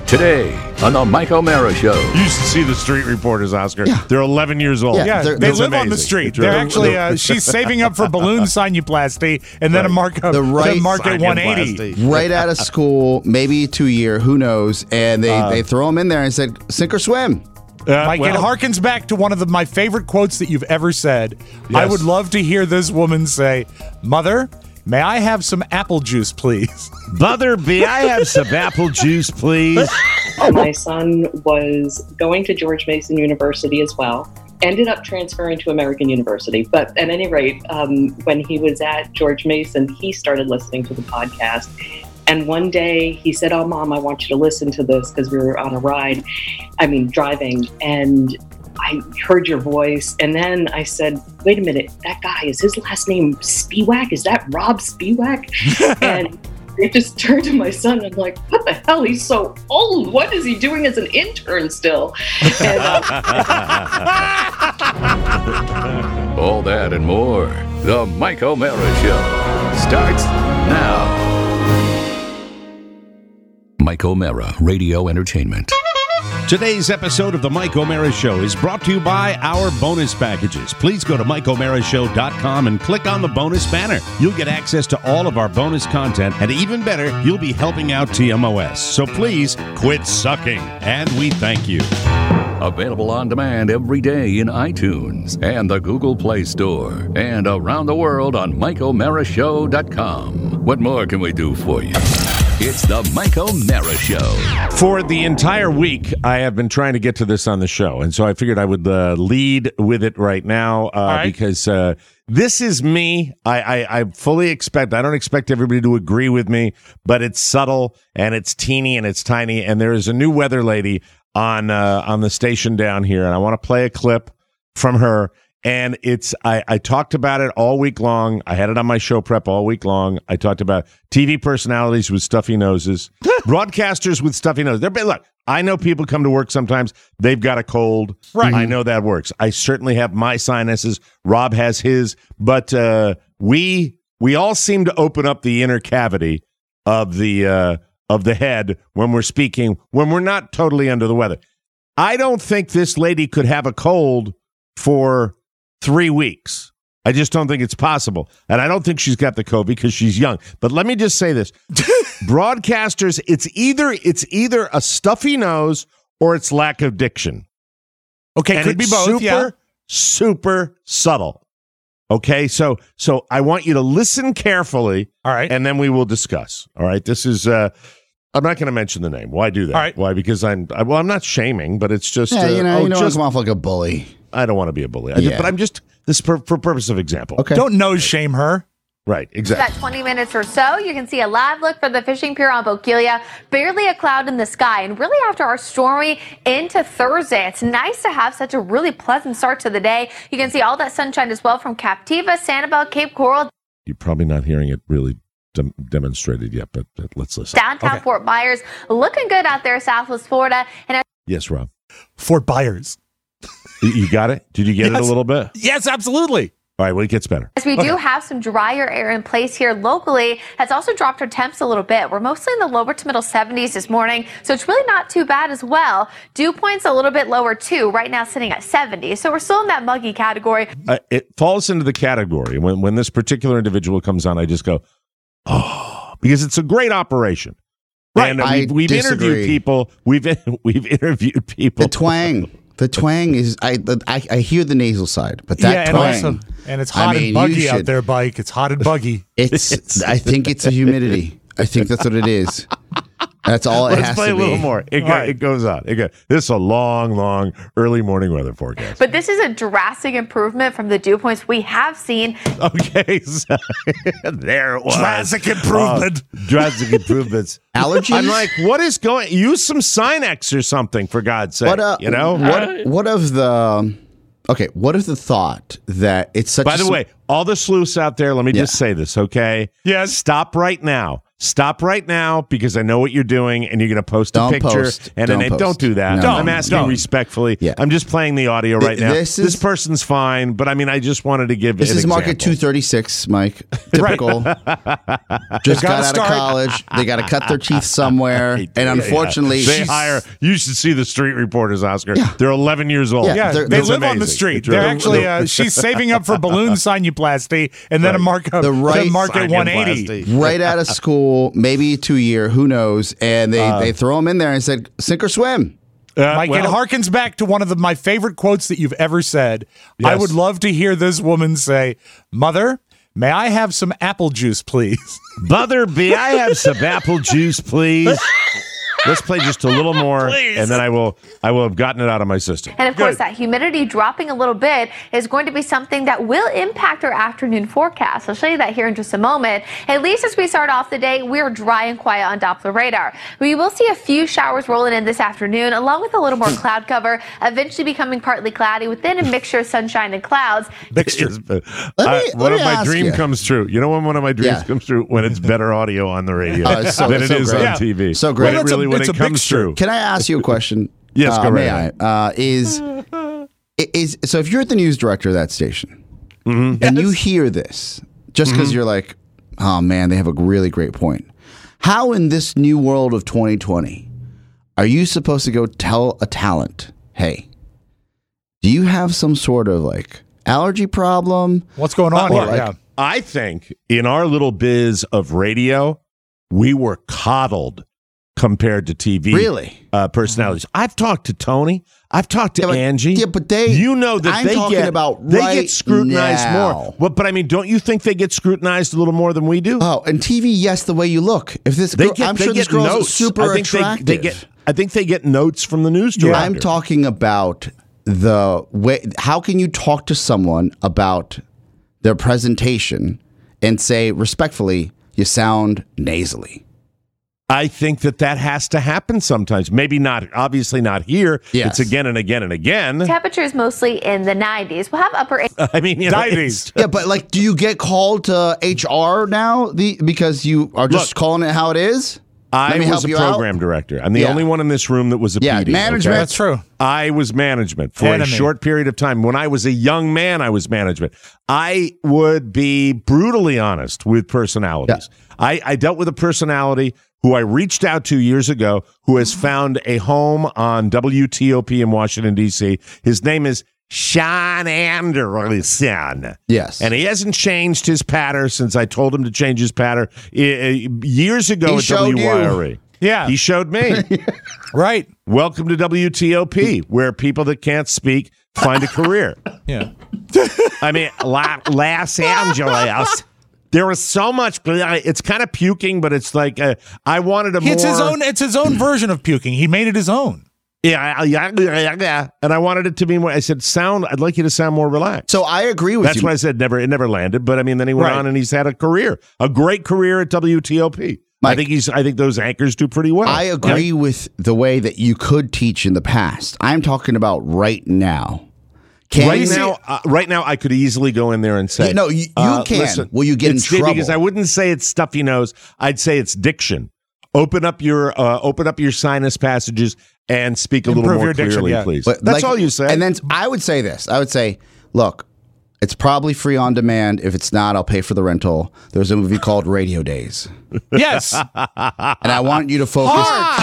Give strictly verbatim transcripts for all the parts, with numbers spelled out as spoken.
Today on the Mike O'Mara Show. You should see the street reporters, Oscar. Yeah. They're eleven years old. Yeah, Yeah, they're- they they're live on the amazing. street. They're- They're actually, uh, she's saving up for balloon sinuplasty and then a markup, The right the market one eighty. Sinuplasty. Right out of school, maybe two year, who knows? And they, they throw them in there and said, sink or swim. Uh, Mike, well, it harkens back to one of the, my favorite quotes that you've ever said. I Yes. would love to hear this woman say, "Mother, may I have some apple juice, please?" Mother, may I have some apple juice, please? My son was going to George Mason University as well. Ended up transferring to American University. But at any rate, um, when he was at George Mason, he started listening to the podcast. And one day he said, "Oh, Mom, I want you to listen to this," because we were on a ride, I mean, driving. And I heard your voice. And then I said, "Wait a minute, that guy, is his last name Spiewak? Is that Rob Spiewak?" And I just turned to my son and I'm like, "What the hell? He's so old. What is he doing as an intern still?" And, uh, All that and more. The Mike O'Mara Show starts now. Mike O'Mara Radio Entertainment. Today's episode of the Mike O'Mara Show is brought to you by our bonus packages. Please go to mike o'mara show dot com and click on the bonus banner. You'll get access to all of our bonus content, and even better, you'll be helping out T M O S. So please quit sucking, and we thank you. Available on demand every day in iTunes and the Google Play Store and around the world on mike o'mara show dot com. What more can we do for you? It's the Mike O'Mara Show. For the entire week, I have been trying to get to this on the show, and so I figured I would uh, lead with it right now uh, right. because uh, this is me. I, I, I fully expect, I don't expect everybody to agree with me, but it's subtle, and it's teeny, and it's tiny, and there is a new weather lady on uh, on the station down here, and I want to play a clip from her. And it's I, I talked about it all week long. I had it on my show prep all week long. I talked about T V personalities with stuffy noses, broadcasters with stuffy noses. They're, look, I know people come to work sometimes. They've got a cold. Right. I know that works. I certainly have my sinuses. Rob has his. But uh, we we all seem to open up the inner cavity of the uh, of the head when we're speaking, when we're not totally under the weather. I don't think this lady could have a cold for three weeks. I just don't think it's possible. And I don't think she's got the COVID because she's young. But let me just say this. Broadcasters, it's either it's either a stuffy nose or it's lack of diction. Okay, And could be it's both, super, yeah. super subtle. Okay, so so I want you to listen carefully. All right. And then we will discuss. All right, this is... uh I'm not going to mention the name. Why do that? All right. Why? Because I'm... I, well, I'm not shaming, but it's just... Yeah, uh, you know, oh, you don't want just to come off like a bully. I don't want to be a bully. I Yeah. just, but I'm just this for, for purpose of example. Okay. Don't nose shame her. Right, exactly. About twenty minutes or so, you can see a live look for the fishing pier on Bokeelia. Barely a cloud in the sky. And really after our stormy into Thursday, it's nice to have such a really pleasant start to the day. You can see all that sunshine as well from Captiva, Sanibel, Cape Coral. You're probably not hearing it really dem- demonstrated yet, but, but let's listen. Downtown Okay. Fort Myers, looking good out there, Southwest Florida. And Yes, Rob. Fort Byers. You, you got it? Did you get it Yes. a little bit? Yes, absolutely. All right, well, it gets better. as we do have some drier air in place here locally, has also dropped our temps a little bit. We're mostly in the lower to middle seventies this morning, so it's really not too bad as well. Dew point's a little bit lower too, right now sitting at seventy. So we're still in that muggy category. Uh, it falls into the category. When, when this particular individual comes on, I just go, oh, because it's a great operation. Right. And uh, I we've, we've disagree. interviewed people. We've we've interviewed people. The twang. The twang is, I, I I hear the nasal side, but that yeah, and twang. also, and it's I hot mean, and buggy you out should- there, Bike. It's hot and buggy. It's, I think it's the humidity. I think that's what it is. That's all it Let's has play to a little be. more. It, go, All right. it goes on. It go, this is a long, long early morning weather forecast. But this is a drastic improvement from the dew points we have seen. Okay, so there it was. Drastic improvement. Uh, drastic improvements. Allergies? I'm like, what is going? Use some Sinex or something for God's sake. What, uh, you know. what what of the okay? What of the thought that it's such? By a the sm- way, all the sleuths out there, let me just Yeah. say this, okay? Yes. Stop right now. Stop right now because I know what you're doing, and you're going to post a Don't picture. post. And Don't then post. don't do that. No, I'm no, asking don't. respectfully. Yeah. I'm just playing the audio right Th- now. this This, is- person's fine, but I mean, I just wanted to give This an is Market example. two thirty-six, Mike. Typical. Just Gotta got out start. of college. They got to cut their teeth somewhere. And unfortunately, They she's- hire. You should see the street reporters, Oscar. Yeah. They're eleven years old. Yeah, Yeah, they're- they they're live on the amazing. street. It's They're really- actually, uh, she's saving up for balloon sinuplasty and then a markup The right to market one eighty. Sinuplasty. right out of school, maybe two year, who knows? And they, they throw them in there and said, sink or swim. Uh, Mike, well, it harkens back to one of the, my favorite quotes that you've ever said. I Yes. would love to hear this woman say, "Mother, may I have some apple juice, please?" Mother, may I have some apple juice, please? Let's play just a little more, and then I will I will have gotten it out of my system. And of course, that humidity dropping a little bit is going to be something that will impact our afternoon forecast. I'll show you that here in just a moment. At least as we start off the day, we're dry and quiet on Doppler radar. We will see a few showers rolling in this afternoon, along with a little more cloud cover, eventually becoming partly cloudy within a mixture of sunshine and clouds. Mixture. Let me- Uh, let one me of my ask dream you. comes true. You know when one of my dreams Yeah. comes true? When it's better audio on the radio Oh, it's so- than it's it so is great. on Yeah. T V. So great. When Well, it it's a- really when it's it a comes mixture. true. Can I ask you a question? Yes, uh, go right may ahead. I? Uh, is is so if you're the news director of that station Mm-hmm. and you hear this, just because you're like, oh man, they have a really great point. How in this new world of twenty twenty are you supposed to go tell a talent, hey, do you have some sort of like allergy problem? What's going on Well, here? like, Yeah. I think in our little biz of radio, we were coddled compared to T V Really? uh, personalities. I've talked to Tony. I've talked to Yeah, but- Angie. yeah, but they- you know that I'm they talking get about they right get scrutinized now. more. But but I mean, don't you think they get scrutinized a little more than we do? Oh, and T V, yes, the way you look. If this, they girl, get I'm they sure this get girl's notes. super I think attractive. They, they get. I think they get notes from the news director. I'm talking about the way. How can you talk to someone about their presentation and say respectfully, you sound nasally? I think that that has to happen sometimes. Maybe not, obviously not here. Yes. It's again and again and again. Temperatures mostly in the nineties. We'll have upper I mean, you know, Diabetes. Yeah, but like, do you get called to H R now? The because you are just Look, calling it how it is. I Let me was help a you program out. director. I'm the Yeah. only one in this room that was a Yeah, P D. management. okay? That's true. I was management for Enemy. a short period of time. When I was a young man, I was management. I would be brutally honest with personalities. I, I dealt with a personality who I reached out to years ago who has found a home on W T O P in Washington, D C. His name is Sean Anderson. Yes. And he hasn't changed his patter since I told him to change his patter uh, years ago He at showed W Y R E. you. Yeah. He showed me. Right. Welcome to W T O P, where people that can't speak find a career. Yeah. I mean, La- Los Angeles. There was so much. It's kind of puking, but it's like uh, I wanted a more. It's his own. It's his own version of puking. He made it his own. Yeah, yeah, yeah, yeah. And I wanted it to be more. I said, "Sound." I'd like you to sound more relaxed. So I agree with That's you. why I said never. It never landed. But I mean, then he went Right. on and he's had a career, a great career at W T O P. I Mike, think he's. I think those anchors do pretty well. I agree with the way that you could teach in the past. I'm talking about right now. Can Right you- now, uh, right now, I could easily go in there and say, Yeah, no, you- you uh, can. listen, Will you get in it's- trouble? Because I wouldn't say it's stuffy nose. I'd say it's diction. Open up your, uh, open up your sinus passages and speak a little Improve more your diction, clearly, yeah. please. But That's like- all you say. And then I would say this. I would say, look, it's probably free on demand. If it's not, I'll pay for the rental. There's a movie called Radio Days. Yes. And I want you to focus.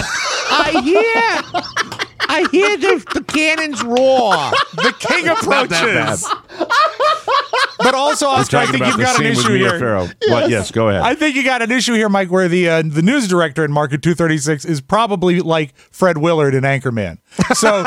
I hear, I hear the, the cannons roar. The king Not that approaches. But also, Oscar, I Talking think about you've the got an scene with issue Mia here. Farrow. What? Yes, go ahead. I think you got an issue here, Mike, where the uh, the news director in Market two thirty-six is probably like Fred Willard in Anchorman. So,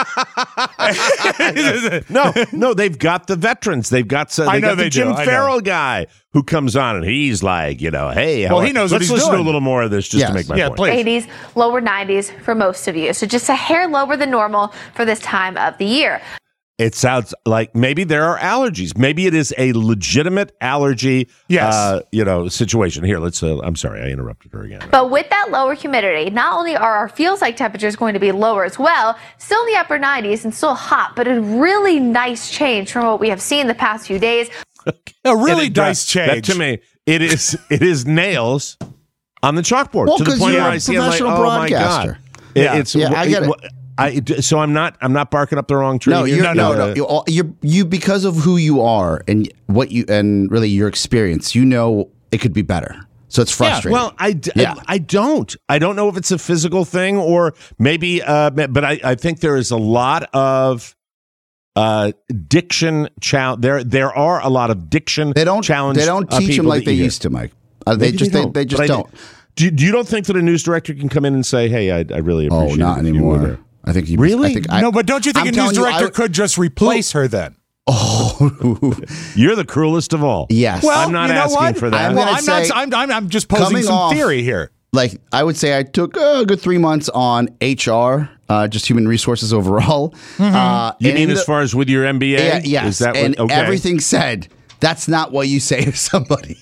no, no, they've got the veterans. They've got, so, they I know got the they Jim do, I know. Farrell guy who comes on and he's like, you know, hey, how Well, he knows what let's he's listen doing. to a little more of this just Yes. to make my yeah, point. please. eighties, lower nineties for most of you. So just a hair lower than normal for this time of the year. It sounds like maybe there are allergies. Maybe it is a legitimate allergy, Yes. uh, you know, situation. Here, let's. Uh, I'm sorry, I interrupted her again. But with that lower humidity, not only are our feels like temperatures going to be lower as well, still in the upper nineties and still hot, but a really nice change from what we have seen the past few days. A really And it nice does- That change. to me, it is. It is nails on the chalkboard Well, to the 'cause point you're where a I see it, I'm like, professional oh my broadcaster. god, It- Yeah. it's Yeah, I get it. I, so I'm not I'm not barking up the wrong tree. No, here. you're, no, no, You're, all- you're you because of who you are and what you and really your experience. You know it could be better, so it's frustrating. Well, I, d- Yeah. I, I don't. I don't know if it's a physical thing or maybe, uh, but I, I think there is a lot of uh, diction challenge. There there are a lot of diction. they don't challenge. they don't uh, teach them people like that they you hear. used to, Mike. Uh, they Maybe just they, don't, they just but I- don't. Do you, do you don't think that a news director can come in and say, "Hey, I, I really Oh, appreciate not it if you were anymore. there." I think you Really? I think I, no, but don't you think I'm a news telling you, director I- could just replace her then? Oh, You're the cruelest of all. yes. Well, I'm not you know asking what? for that. I'm Well, gonna I'm not. say, I'm, I'm, I'm just posing coming some off- theory here. like I would say I took uh, a good three months on H R, uh, just human resources overall. Uh, You and mean in as the- far as with your M B A? Yeah, yes. Is that and what, okay. everything said, that's not what you say to somebody.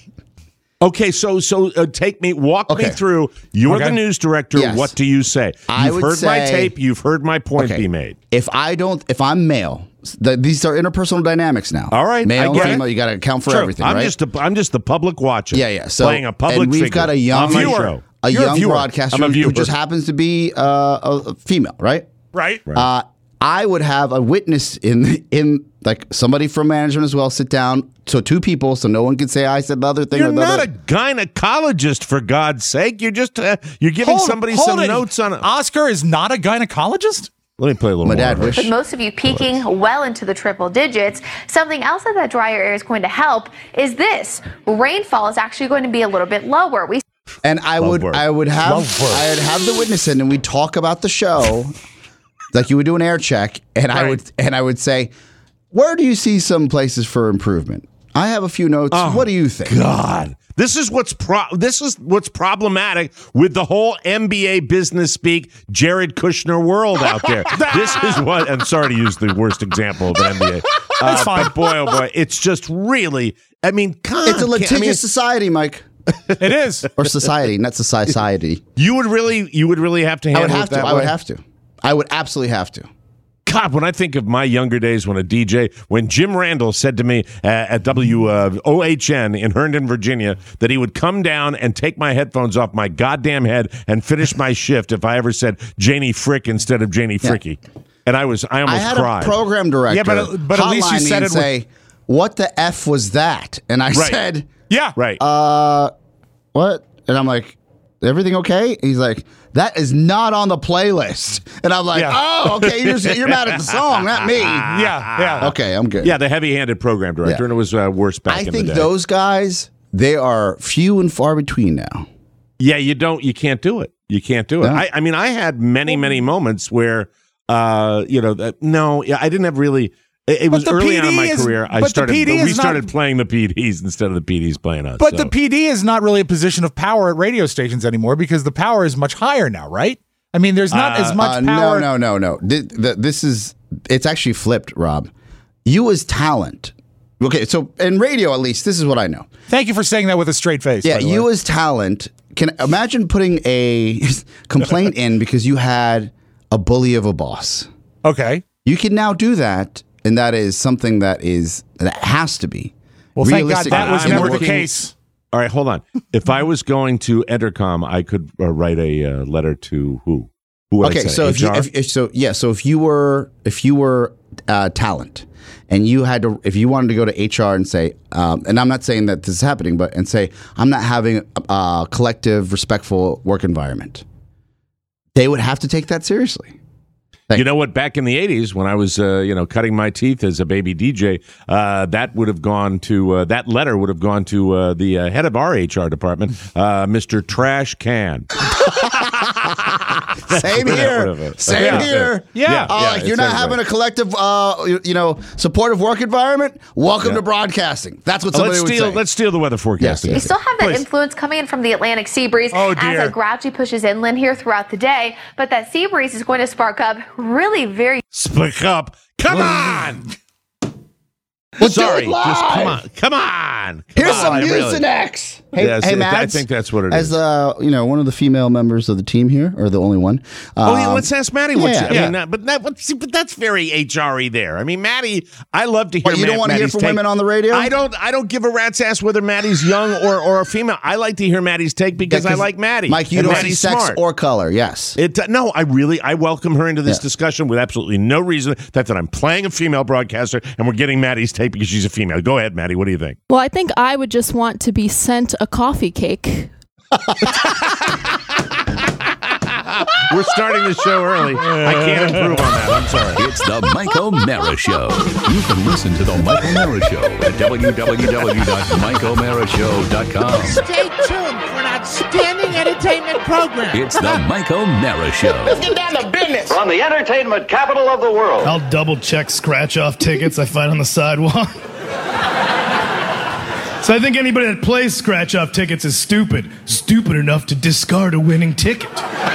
Okay, so so uh, take me, walk me Okay. through. You're Okay. the news director. Yes. What do you say? You've I would heard my say- tape. You've heard my point Okay. be made. If I don't, if I'm male, the, these are interpersonal dynamics now. All right, male I and get it. female, you got to account for True. everything, I'm right? just a, I'm just the public watcher. yeah, yeah. So playing a public and we've figure got a young on my viewer. show. a You're a young viewer. broadcaster I'm a who viewer. just happens to be uh, a, a female, right? Right. Uh, I would have a witness in in like somebody from management as well sit down. So two people, so no one can say I said the other thing. You're or the not other. a gynecologist, for God's sake. You're just uh, you're giving Hold- somebody hold some it. notes on it. Oscar is not a gynecologist? Let me play a little My more. dad of it. wish. With most of you peaking well into the triple digits, something else that that drier air is going to help is this. Rainfall is actually going to be a little bit lower. We And I Love would work. I would have Love work. I'd have the witness in and we'd talk about the show like you would do an air check and I Right. would and I would say, where do you see some places for improvement? I have a few notes. what do you think? God, this is what's pro- this is what's problematic with the whole M B A business speak Jared Kushner world out there. This is what. I'm sorry to use the worst example of an M B A. That's Uh, fine. But boy, oh boy, it's just really. I mean, God, It's a can't- litigious I mean, society, Mike. It is. Or society, not society. you would really, you would really have to I handle would have it to. that I would way? have to. I would absolutely have to. God, when I think of my younger days when a D J, when Jim Randall said to me uh, at W O H N in Herndon, Virginia, that he would come down and take my headphones off my goddamn head and finish my shift if I ever said Janie Frick instead of Janie Fricky. And I was, I I almost had cried. a program director. Yeah, but- but at least you hotline me said and it with- say, "What the f was that?" And I Right. said, Yeah. Right. Uh, "What?" And I'm like, "Everything okay?" He's like, "That is not on the playlist." And I'm like, Yeah. "Oh, okay. You're you're mad at the song, not me." Yeah. Yeah. Okay, I'm good. yeah, the heavy-handed program director, Yeah. and it was uh, worse back I in the think day. those guys, they are few and far between now. Yeah, you don't. You can't do it. You can't do it. No. I, I mean, I had many, many moments where, uh, you know, that, no, yeah, I didn't have really. It, it was the early P on in D my is- career. I but the started. P D we is not- started playing the P Ds instead of the P Ds playing us. But so. the P D is not really a position of power at radio stations anymore because the power is much higher now, right? I mean, there's not as much Uh, power. no, no, no, no. Th- th- This is it's actually flipped, Rob. You as talent. Okay, so in radio, at least, this is what I know. Thank you for saying that with a straight face. Yeah, by the you way. as talent can imagine putting a complaint in because you had a bully of a boss. Okay. You can now do that, and that is something that is that has to be. Well, thank God realistic that was I'm never the working- case. All right, hold on. If I was going to Entercom, I could uh, write a uh, letter to who? Who would I Okay, say? so if you, H R? if, if so, yeah, so if you were if you were uh, talent, and you had to, if you wanted to go to H R and say, um, and I'm not saying that this is happening, but and say I'm not having a, a collective, respectful work environment, they would have to take that seriously. You know what? Back in the eighties, when I was, uh, you know, cutting my teeth as a baby D J, uh, that would have gone to uh, that letter would have gone to uh, the uh, head of our H R department, uh, Mister Trash Can. Same That here. would have- Same yeah. here. Yeah. Oh, Yeah, like it's you're not everybody. having a collective, uh, you, you know, supportive work environment. Welcome to broadcasting. That's what somebody let's would steal. say. Let's steal the weather forecasting. Yes, We still have that Please. influence coming in from the Atlantic sea breeze Oh, as dear. it gradually pushes inland here throughout the day. But that sea breeze is going to spark up really very Speak up! Come on! We'll do Sorry, it live. just come on, come on. Come Here's on, some I news really- and X. Hey, Yes, hey, it- Mads, I think that's what it as is. uh, you know, one of the female members of the team here, or the only one. Oh, yeah, um, let's ask Maddie. What yeah, she, I yeah. mean, uh, but that, but, see, but that's very H R Y there. I mean, Maddie, I love to hear. What, you don't Matt- wanna hear Maddie's from take. women on the radio? I don't. I don't give a rat's ass whether Maddie's young or or a female. I like to hear Maddie's take because Yeah, I 'cause, like Maddie. Mike, you and don't see Maddie's sex smart. or color. Yes. It, uh, no, I really, I welcome her into this Yeah. discussion with absolutely no reason that, that I'm playing a female broadcaster and we're getting Maddie's take because she's a female. Go ahead, Maddie. What do you think? Well, I think I would just want to be sent a coffee cake. We're starting the show early. I can't improve on that. I'm sorry. It's the Mike O'Mara Show. You can listen to the Mike O'Mara Show at w w w dot mike o'mara show dot com. Stay tuned for an outstanding entertainment program. It's the Mike O'Mara Show. Get down to business. From the entertainment capital of the world. I'll double check scratch off tickets I find on the sidewalk. So I think anybody that plays scratch off tickets is stupid. Stupid enough to discard a winning ticket.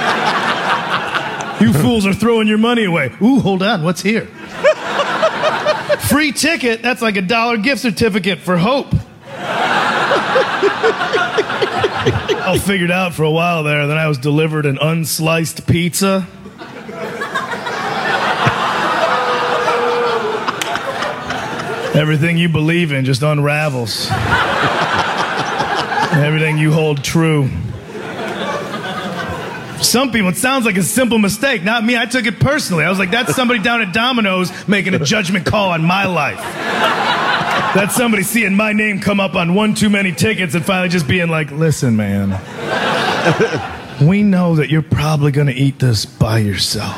You fools are throwing your money away. Ooh, hold on, what's here? Free ticket? That's like a dollar gift certificate for Hope. I figured out for a while there, then I was delivered an unsliced pizza. Everything you believe in just unravels. Everything you hold true. For some people, it sounds like a simple mistake. Not me. I took it personally. I was like, that's somebody down at Domino's making a judgment call on my life. That's somebody seeing my name come up on one too many tickets and finally just being like, listen, man, we know that you're probably going to eat this by yourself.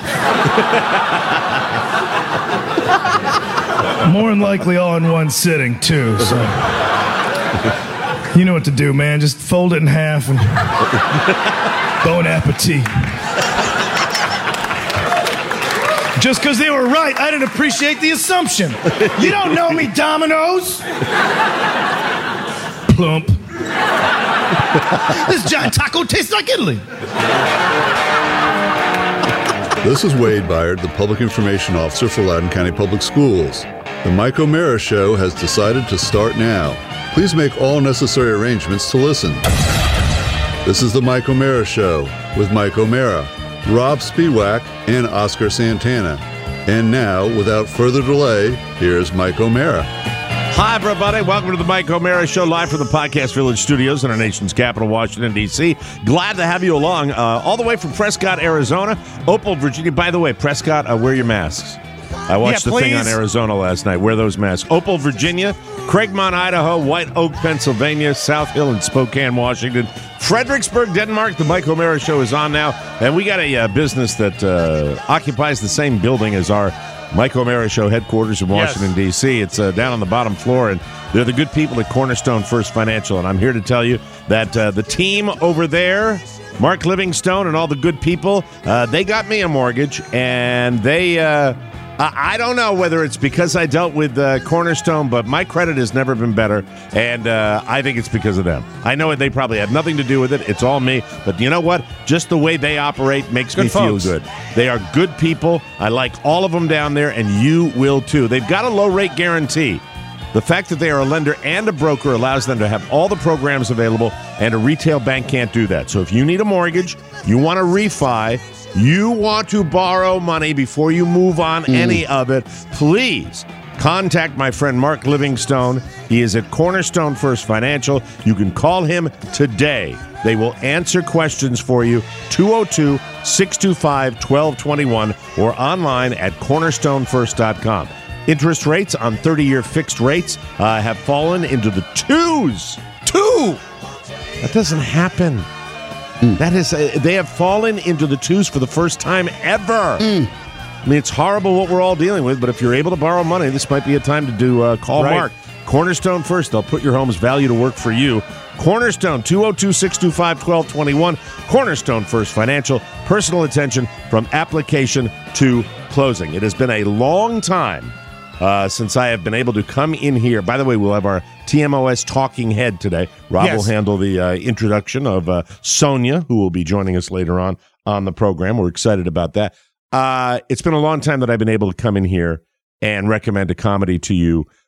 More than likely all in one sitting, too, so... You know what to do, man. Just fold it in half and... Bon appetit. Just because they were right, I didn't appreciate the assumption. You don't know me, Domino's. Plump. This giant taco tastes like Italy. This is Wade Byard, the Public Information Officer for Loudoun County Public Schools. The Mike O'Mara Show has decided to start now. Please make all necessary arrangements to listen. This is the Mike O'Mara Show with Mike O'Mara, Rob Spiewak, and Oscar Santana. And now, without further delay, here's Mike O'Mara. Hi, everybody. Welcome to the Mike O'Mara Show, live from the Podcast Village studios in our nation's capital, Washington, D C Glad to have you along, uh, all the way from Prescott, Arizona, Opal, Virginia. By the way, Prescott, uh, wear your masks. I watched Yeah, the thing on please. Arizona last night. Wear those masks. Opal, Virginia, Craigmont, Idaho, White Oak, Pennsylvania, South Hill, and Spokane, Washington, Fredericksburg, Denmark. The Mike O'Mara Show is on now, and we got a uh, business that uh, occupies the same building as our Mike O'Mara Show headquarters in Washington, Yes. D C It's uh, down on the bottom floor, and they're the good people at Cornerstone First Financial, and I'm here to tell you that uh, the team over there, Mark Livingstone and all the good people, uh, they got me a mortgage, and they... Uh, I I don't know whether it's because I dealt with uh, Cornerstone, but my credit has never been better, and uh, I think it's because of them. I know they probably had nothing to do with it. It's all me. But you know what? Just the way they operate makes Good me folks. feel good. They are good people. I like all of them down there, and you will too. They've got a low-rate guarantee. The fact that they are a lender and a broker allows them to have all the programs available, and a retail bank can't do that. So if you need a mortgage, you want to refi, you want to borrow money before you move on any of it, please contact my friend Mark Livingstone. He is at Cornerstone First Financial. You can call him today. They will answer questions for you, two oh two, six two five, one two two one, or online at cornerstone first dot com. Interest rates on thirty-year fixed rates uh, have fallen into the twos. Two! That doesn't happen. That is, uh, they have fallen into the twos for the first time ever. I mean, it's horrible what we're all dealing with, but if you're able to borrow money, this might be a time to do uh, call Right. Mark. Cornerstone First. They'll put your home's value to work for you. Cornerstone, two oh two, six two five, one two two one. Cornerstone First Financial. Personal attention from application to closing. It has been a long time uh, since I have been able to come in here. By the way, we'll have our T M O S talking head today. Rob Yes. will handle the uh, introduction of uh, Sonia, who will be joining us later on on the program. We're excited about that. Uh, it's been a long time that I've been able to come in here and recommend a comedy to you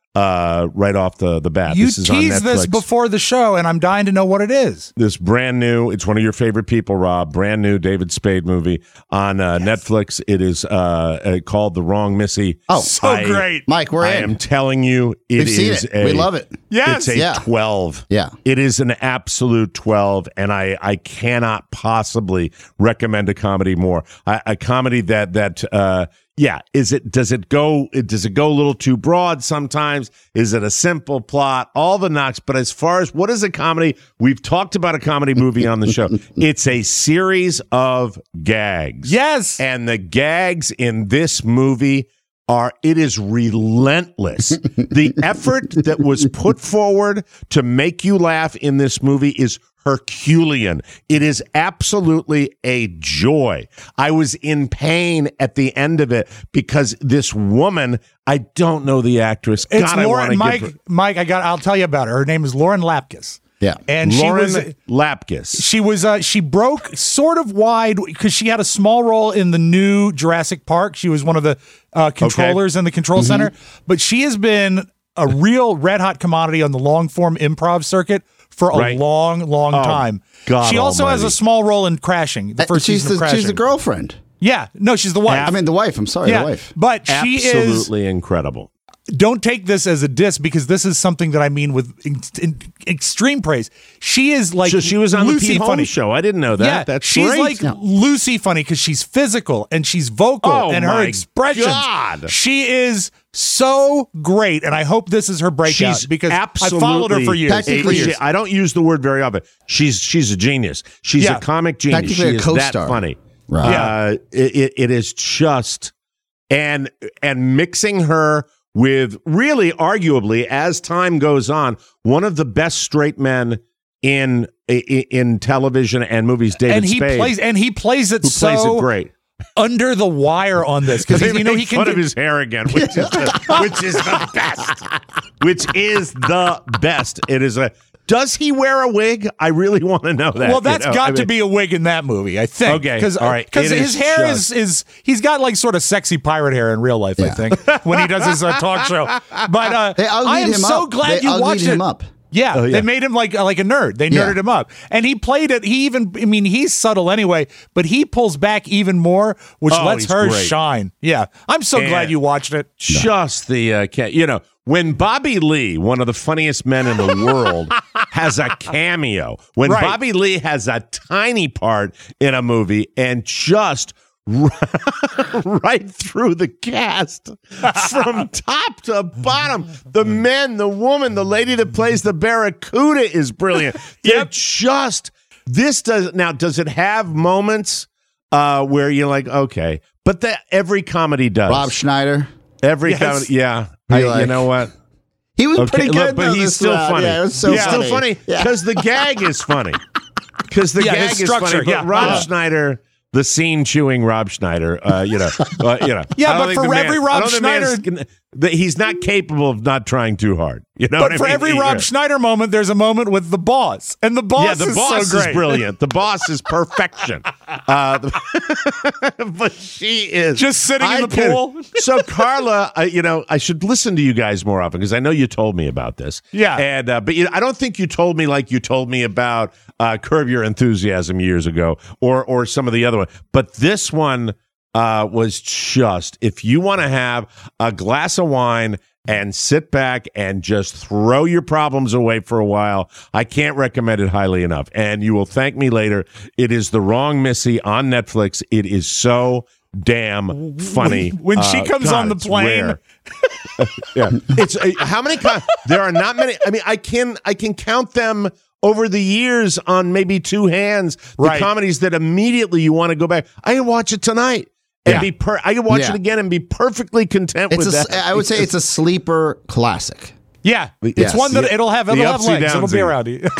uh, right off the, the bat. You this is on teased this Netflix. before the show, and I'm dying to know what it is. This brand new, it's one of your favorite people, Rob, brand new David Spade movie on uh, yes. Netflix. It is uh, uh, called The Wrong Missy. Oh, so I, great. Mike, we're I in. am telling you, it We've is seen it. a, we love it. Yes. It's a yeah. twelve. Yeah. It is an absolute twelve, and I, I cannot possibly recommend a comedy more. A, a comedy that, that uh, yeah, is it, does it go, does it go a little too broad sometimes? Is it a simple plot? All the knocks, but as far as what is a comedy, we've talked about a comedy movie on the show. It's a series of gags. Yes. And the gags in this movie are, it is relentless. The effort that was put forward to make you laugh in this movie is Herculean. It is absolutely a joy. I was in pain at the end of it because this woman, I don't know the actress. It's God, Lauren, I Mike, give her, Mike, I got, I'll tell you about her. Her name is Lauren Lapkus. Yeah. And Lauren she was Lapkus. She was uh, she broke sort of wide because she had a small role in the new Jurassic Park. She was one of the uh, controllers okay. in the control mm-hmm. center, but she has been a real red hot commodity on the long form improv circuit for a right. long, long oh, time. God she also almighty. has a small role in Crashing. The first she's season of the, Crashing. She's the girlfriend. Yeah, no, she's the wife. I mean, the wife. I'm sorry, yeah, the wife. But she absolutely is absolutely incredible. Don't take this as a diss because this is something that I mean with in, in, extreme praise. She is like so she was on Lucy the Pete funny Holmes show. I didn't know that. Yeah, That's she's great. like no. Lucy funny because she's physical and she's vocal oh and her my expressions. God. She is so great, and I hope this is her breakout she's because I absolutely followed her for years. Technically, she, I don't use the word very often. She's she's a genius. She's Yeah. a comic genius. Technically She a is co-star. that funny. Right. Uh, it, it, it is just and and mixing her with really arguably as time goes on one of the best straight men in in, in television and movies. David and he Spade, plays and he plays it who so plays it great. under the wire on this because They you know make he can fun get, of his hair again, which is the, which is the best. Which is the best. It is a. Does he wear a wig? I really want to know that. Well, that's you know? got I to mean, be a wig in that movie, I think. Okay, Because all right. Because It his is hair just- is is he's got like sort of sexy pirate hair in real life, I Yeah. think, when he does his uh, talk show. But uh, They uglied I am him so up. glad They you uglied watched him it. up. Yeah, Oh, yeah. they made him like uh, like a nerd. They Yeah. nerded him up, and he played it. He even, I mean, he's subtle anyway, but he pulls back even more, which Oh, lets he's her great. shine. Yeah, I'm so And- glad you watched it. just the uh, ca- you know when Bobby Lee, one of the funniest men in the world, has a cameo. When Right. Bobby Lee has a tiny part in a movie and just right through the cast from top to bottom. The men, the woman, the lady that plays the Barracuda is brilliant. They're Yep. just this does now. Does it have moments uh, where you're like, okay, but that every comedy does. Rob Schneider. Every Yes. comedy, yeah. You're I, you like- know what? He was Okay, pretty look, good, but though, he's this still round. funny. Yeah, it was so he's funny. still funny Yeah. because the gag is funny. Because the Yeah, gag his is structure, funny. But yeah. Rob Yeah. Schneider, the scene chewing Rob Schneider, uh, you know, uh, you know. Yeah, I don't but think for the man- every I Rob don't think the man is Schneider- gonna- that he's not capable of not trying too hard. You know, what But I for mean? every He- Rob Schneider moment, there's a moment with the boss, and the boss yeah, the is boss so is great. brilliant. The boss is perfection. Uh, but she is Just sitting in I the can- pool. So Carla, I, you know, I should listen to you guys more often because I know you told me about this. Yeah. and uh, but you, I don't think you told me like you told me about uh, Curb Your Enthusiasm years ago, or or some of the other one. But this one uh, was just if you want to have a glass of wine and sit back and just throw your problems away for a while, I can't recommend it highly enough. And you will thank me later. It is The Wrong Missy on Netflix. It is so damn funny. When she Uh, comes God, on the it's plane. rare. yeah, it's uh, how many? Co- there are not many. I mean, I can I can count them over the years on maybe two hands. The Right. comedies that immediately you want to go back. I can watch it tonight. And Yeah. be per- I can watch Yeah. it again and be perfectly content It's with a, that. I would say it's a sleeper classic. Yeah, it's Yes. one that The- it'll have the it'll have upsy legs. It'll be downsy. around you.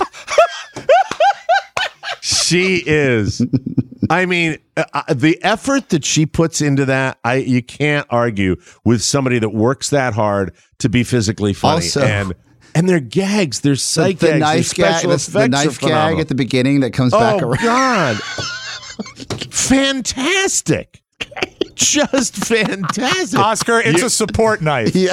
She is. I mean, uh, the effort that she puts into that, I you can't argue with somebody that works that hard to be physically funny. Also- and and their gags, their The, sight the gags, knife their gag, special the, effects the are knife gag phenomenal. at the beginning that comes back Oh around. God, fantastic! Just fantastic. Oscar, it's You- a support knife. Yeah.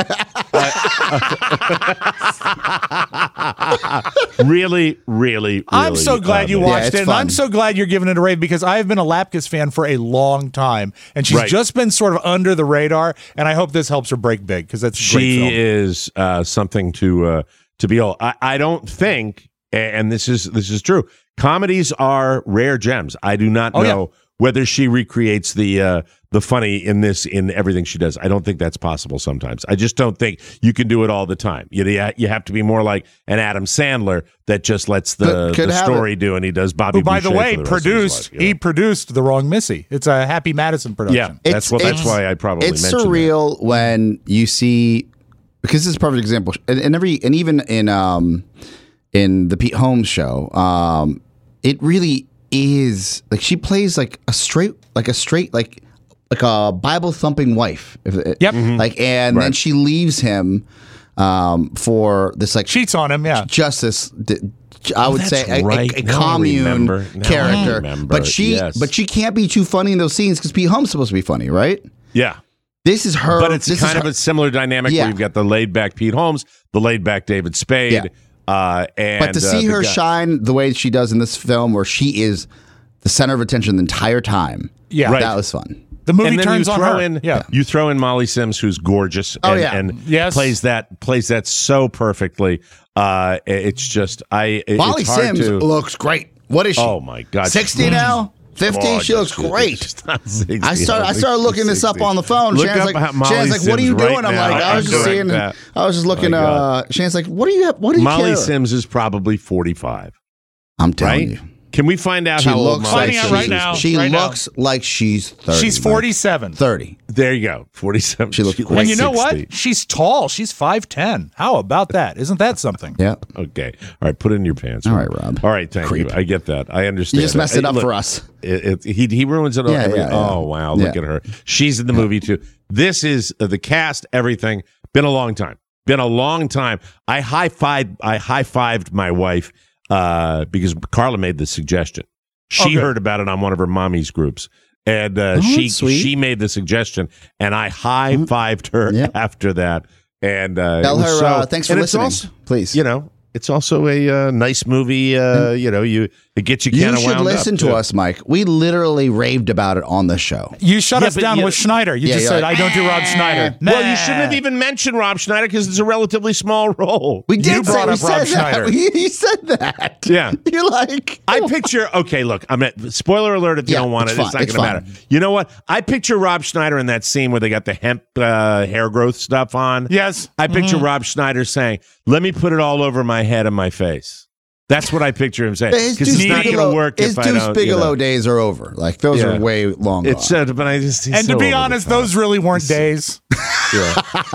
really, really, I'm really, so glad uh, you man. watched Yeah, it's it, and fun. I'm so glad you're giving it a rave because I have been a Lapkus fan for a long time, and she's Right. just been sort of under the radar. And I hope this helps her break big because that's a great She film. is uh, something to uh, to behold. I, I don't think, and this is this is true. Comedies are rare gems. I do not Oh, yeah. know whether she recreates the uh, the funny in this in everything she does. I don't think that's possible. Sometimes I just don't think you can do it all the time. You you have to be more like an Adam Sandler that just lets the, Could- could the have story do, and he does Bobby. Who, by the Boucher way, for the rest of his produced life, you know? he produced The Wrong Missy. It's a Happy Madison production. Yeah, that's what. That's why I probably It's mentioned that. surreal when you see, because this is a perfect example, and, and every and even in um in the Pete Holmes show, um, it really is like she plays like a straight like a straight like like a Bible thumping wife. If it, Yep. Mhm. Like and then Right. she leaves him um for this like Cheats on him, yeah. justice. d- I would that's say a, a- right. a, Now I commune remember. Now I character, remember. but she Yes. but she can't be too funny in those scenes because Pete Holmes is supposed to be funny, right? Yeah. This is her. But it's this kind is of her, a similar dynamic Yeah. where you've got the laid back Pete Holmes, the laid back David Spade, Yeah. uh, and But to uh, see the her guy- shine the way she does in this film, where she is the center of attention the entire time, Yeah. Right. that was fun. The movie and then turns you on throw her. in, yeah. you throw in Molly Sims, who's gorgeous, Oh, and, yeah. and Yes. plays that plays that so perfectly. Uh, it's just I. it- Molly it's hard Sims to, looks great. What is she? Oh my God, sixty now? Fifty? She looks Gorgeous. great. She's not sixty. I started. I don't started think looking she's this up sixty. on the phone. Look Shannon's up like, how Molly Shannon's like, "What are you Sims doing?" right I'm now. like, "I was I'm just doing seeing." that. I was just looking. My Uh, God. Shannon's like, "What do you? What do you Molly care?" Sims is probably forty-five, I'm telling right? you, Can we find out she how old looks Molly like Finding out Sims right is? now. she right now. looks like she's thirty. She's Mike. forty-seven. Thirty. There you go, forty-seven. She looks great. And you know sixty. what? She's tall. She's five ten. How about that? Isn't that something? Yeah. Okay. All right. Put it in your pants. All right, Rob. All right. Thank Creep. you. I get that. I understand. You just messed Hey, it up look, for us. It, it, he he ruins it. all Yeah, every, yeah, yeah. Oh wow! Look Yeah. at her. She's in the movie too. This is uh, the cast. Everything. Been a long time. Been a long time. I high fived. I high fived my wife uh, because Carla made the suggestion. She Okay. heard about it on one of her mommy's groups. And uh, Oh, she that's sweet. she made the suggestion, and I high fived her Yeah. after that. And uh, Tell it was her, so, uh, thanks for and it's listening, also- please. You know, it's also a uh, nice movie. Uh, you know, you it gets you You kind of should wound listen up, to too. us, Mike. We literally raved about it on the show. You shut Yeah, us but down you- with Schneider. You Yeah, just you're said, like, I don't do Rob Schneider. Well, you Nah. shouldn't have even mentioned Rob Schneider because it's a relatively small role. We did You say brought we up said Rob that. Schneider. We, you said that. Yeah. You're like, I picture. Okay, look. I'm at spoiler alert. If you Yeah, don't want it's it, it's fine, not it's going to fine. matter. You know what? I picture Rob Schneider in that scene where they got the hemp uh, hair growth stuff on. Yes. I picture Mm-hmm. Rob Schneider saying, "Let me put it all over my head and my face." That's what I picture him saying his because it's not going to Bigelow- work His if I Deuce don't. Bigelow You know. days are over. Like those Yeah. are way long It's gone. uh, but I just. he's And so to be over the honest, top. those really weren't days. Yeah.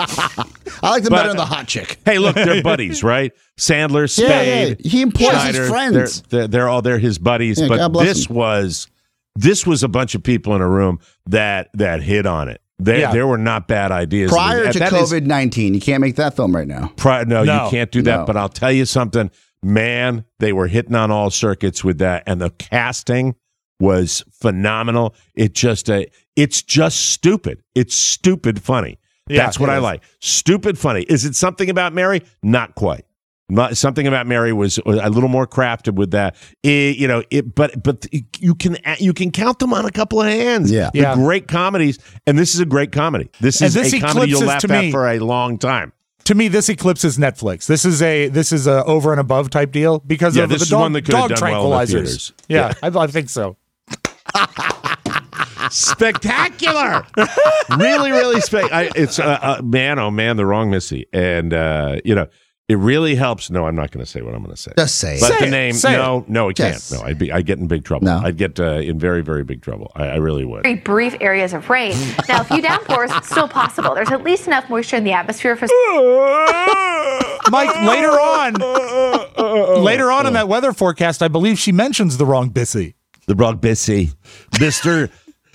I like them but- better than the hot chick. Hey, look, they're buddies, right? Sandler, Yeah, Spade, yeah. He employs his Schneider, friends. They're, they're, they're all they're his buddies. Yeah, but God bless this him. was this was a bunch of people in a room that that hit on it. There, Yeah. there were not bad ideas. Prior That- to that is- COVID nineteen, you can't make that film right now. pri- no, No. you can't do that. No. But I'll tell you something, man. They were hitting on all circuits with that, and the casting was phenomenal. It just uh, it's just stupid. It's stupid funny. Yeah, That's what it I is. like. Stupid funny. Is it something about Mary? Not quite. Not, something about Mary was a little more crafted with that. It, you know, it, but but you can you can count them on a couple of hands. Yeah. They're Yeah. great comedies, and this is a great comedy. This And is this a comedy you'll eclipses laugh to at me- for a long time. To me, this eclipses Netflix. This is a this is a over and above type deal because Yeah, of this the is dog, one that could have dog done well in the tranquilizers. theaters. yeah, I, I think so. Spectacular, really, really spe- I, It's uh, uh, man, oh man, the wrong Missy, and uh, you know it really helps. No, I'm not going to say what I'm going to say. Just say it. But Say the it. name, Say no, no, it can't. Yes. No, I'd be, I'd get in big trouble. No. I'd get uh, in very, very big trouble. I, I really would. Very brief areas of rain. Now, a few downpours still possible. There's at least enough moisture in the atmosphere for. Mike, later on, later on in that weather forecast, I believe she mentions the wrong Bissy. The wrong Bissy, Mister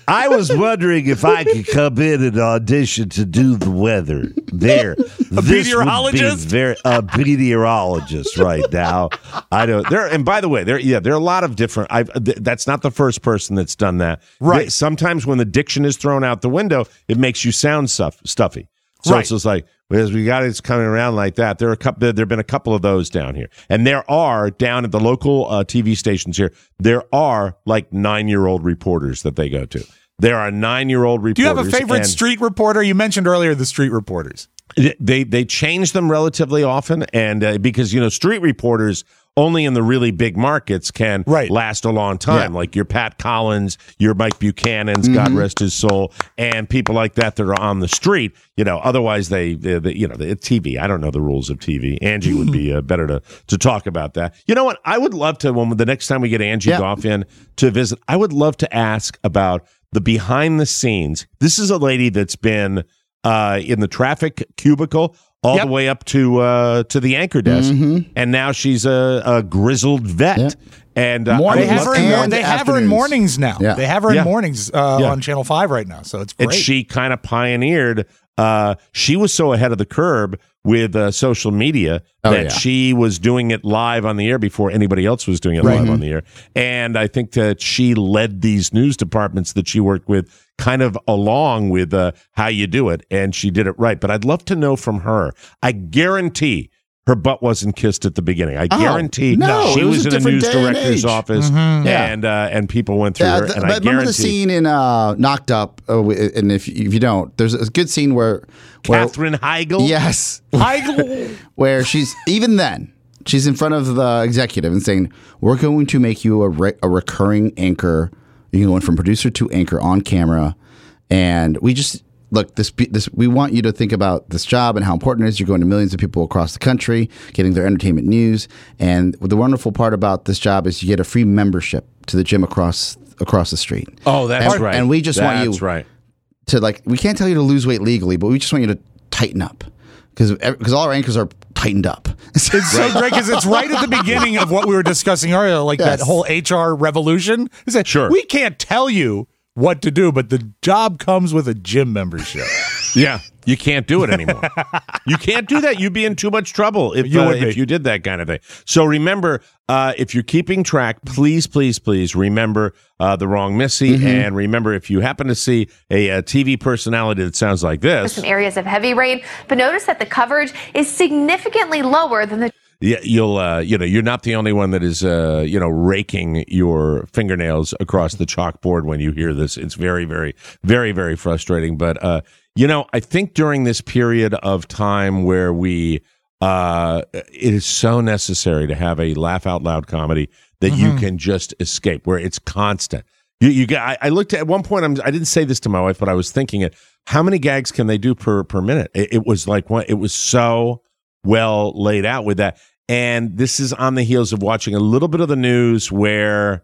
I was wondering if I could come in and audition to do the weather there. A this meteorologist? Would be very, a meteorologist right now. I don't. There and by the way, there yeah, there are a lot of different. I've, th- that's not the first person that's done that. Right. They, sometimes when the diction is thrown out the window, it makes you sound stuff, stuffy. So Right. it's just like, as we got it's coming around like that. There are a couple. There have been a couple of those down here, and there are down at the local uh, T V stations here. There are like nine-year-old reporters that they go to. There are nine-year-old reporters. Do you have a favorite and street reporter? You mentioned earlier the street reporters. They they change them relatively often, and uh, because you know street reporters only in the really big markets can Right. last a long time, Yeah. like your Pat Collins, your Mike Buchanan's, God rest his soul, and people like that that are on the street. You know, otherwise they, they, they you know, the T V. I don't know the rules of T V. Angie would be uh, better to to talk about that. You know what? I would love to when the next time we get Angie Yeah. Goff in to visit. I would love to ask about the behind the scenes. This is a lady that's been uh, in the traffic cubicle all Yep. the way up to uh, to the anchor desk, and now she's a, a grizzled vet. Yeah. And uh, Morning I They would have love her to in, know- and they have her in afternoons. mornings now. Yeah. They have her Yeah. in mornings uh, Yeah. on Channel five right now, so it's great. and she kind of pioneered. Uh, she was so ahead of the curve with uh, social media Oh, that yeah. she was doing it live on the air before anybody else was doing it live on the air. And I think that she led these news departments that she worked with kind of along with uh, how you do it, and she did it right. But I'd love to know from her. I guarantee her butt wasn't kissed at the beginning. I Oh, guarantee no, she it was was, a in a different news day and director's age. office, Yeah. and uh, and people went through Yeah, her. the- And but I remember guarantee the scene in uh, Knocked Up? Uh, w- and if if you don't, there's a good scene where, where Katherine Heigl. yes, Heigl. where she's even then she's in front of the executive and saying, "We're going to make you a re- a recurring anchor. You're going from producer to anchor on camera, and we just." Look, this this we want you to think about this job and how important it is. You're going to millions of people across the country, getting their entertainment news. And the wonderful part about this job is you get a free membership to the gym across across the street. Oh, that's And- right. and we just want you- That's right. To like, we can't tell you to lose weight legally, but we just want you to tighten up because because all our anchors are tightened up. It's so great because it's right at the beginning of what we were discussing earlier, like Yes. that whole H R revolution. Is that Sure. we can't tell you what to do, but the job comes with a gym membership. Yeah, you can't do it anymore. You can't do that. You'd be in too much trouble if You uh, would be. if you did that kind of thing. So remember, uh, if you're keeping track, please, please, please remember uh, the wrong Missy, Mm-hmm. and remember if you happen to see a, a T V personality that sounds like this. Some areas of heavy rain, but notice that the coverage is significantly lower than the Yeah, you'll uh, you know you're not the only one that is uh, you know raking your fingernails across the chalkboard when you hear this. It's very, very, very, very frustrating. But uh, you know, I think during this period of time where we uh, it is so necessary to have a laugh out loud comedy that you can just escape, where it's constant. You, you got. I, I looked at, at one point. I'm, I didn't say this to my wife, but I was thinking it. How many gags can they do per per minute? It, it was like one. It was so well laid out with that. And this is on the heels of watching a little bit of the news where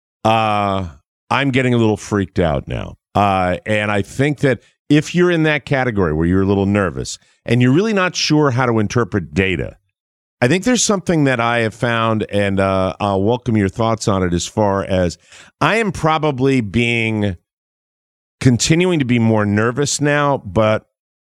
uh, I'm getting a little freaked out now. Uh, and I think that if you're in that category where you're a little nervous and you're really not sure how to interpret data, I think there's something that I have found, and uh, I'll welcome your thoughts on it, as far as I am probably being continuing to be more nervous now, but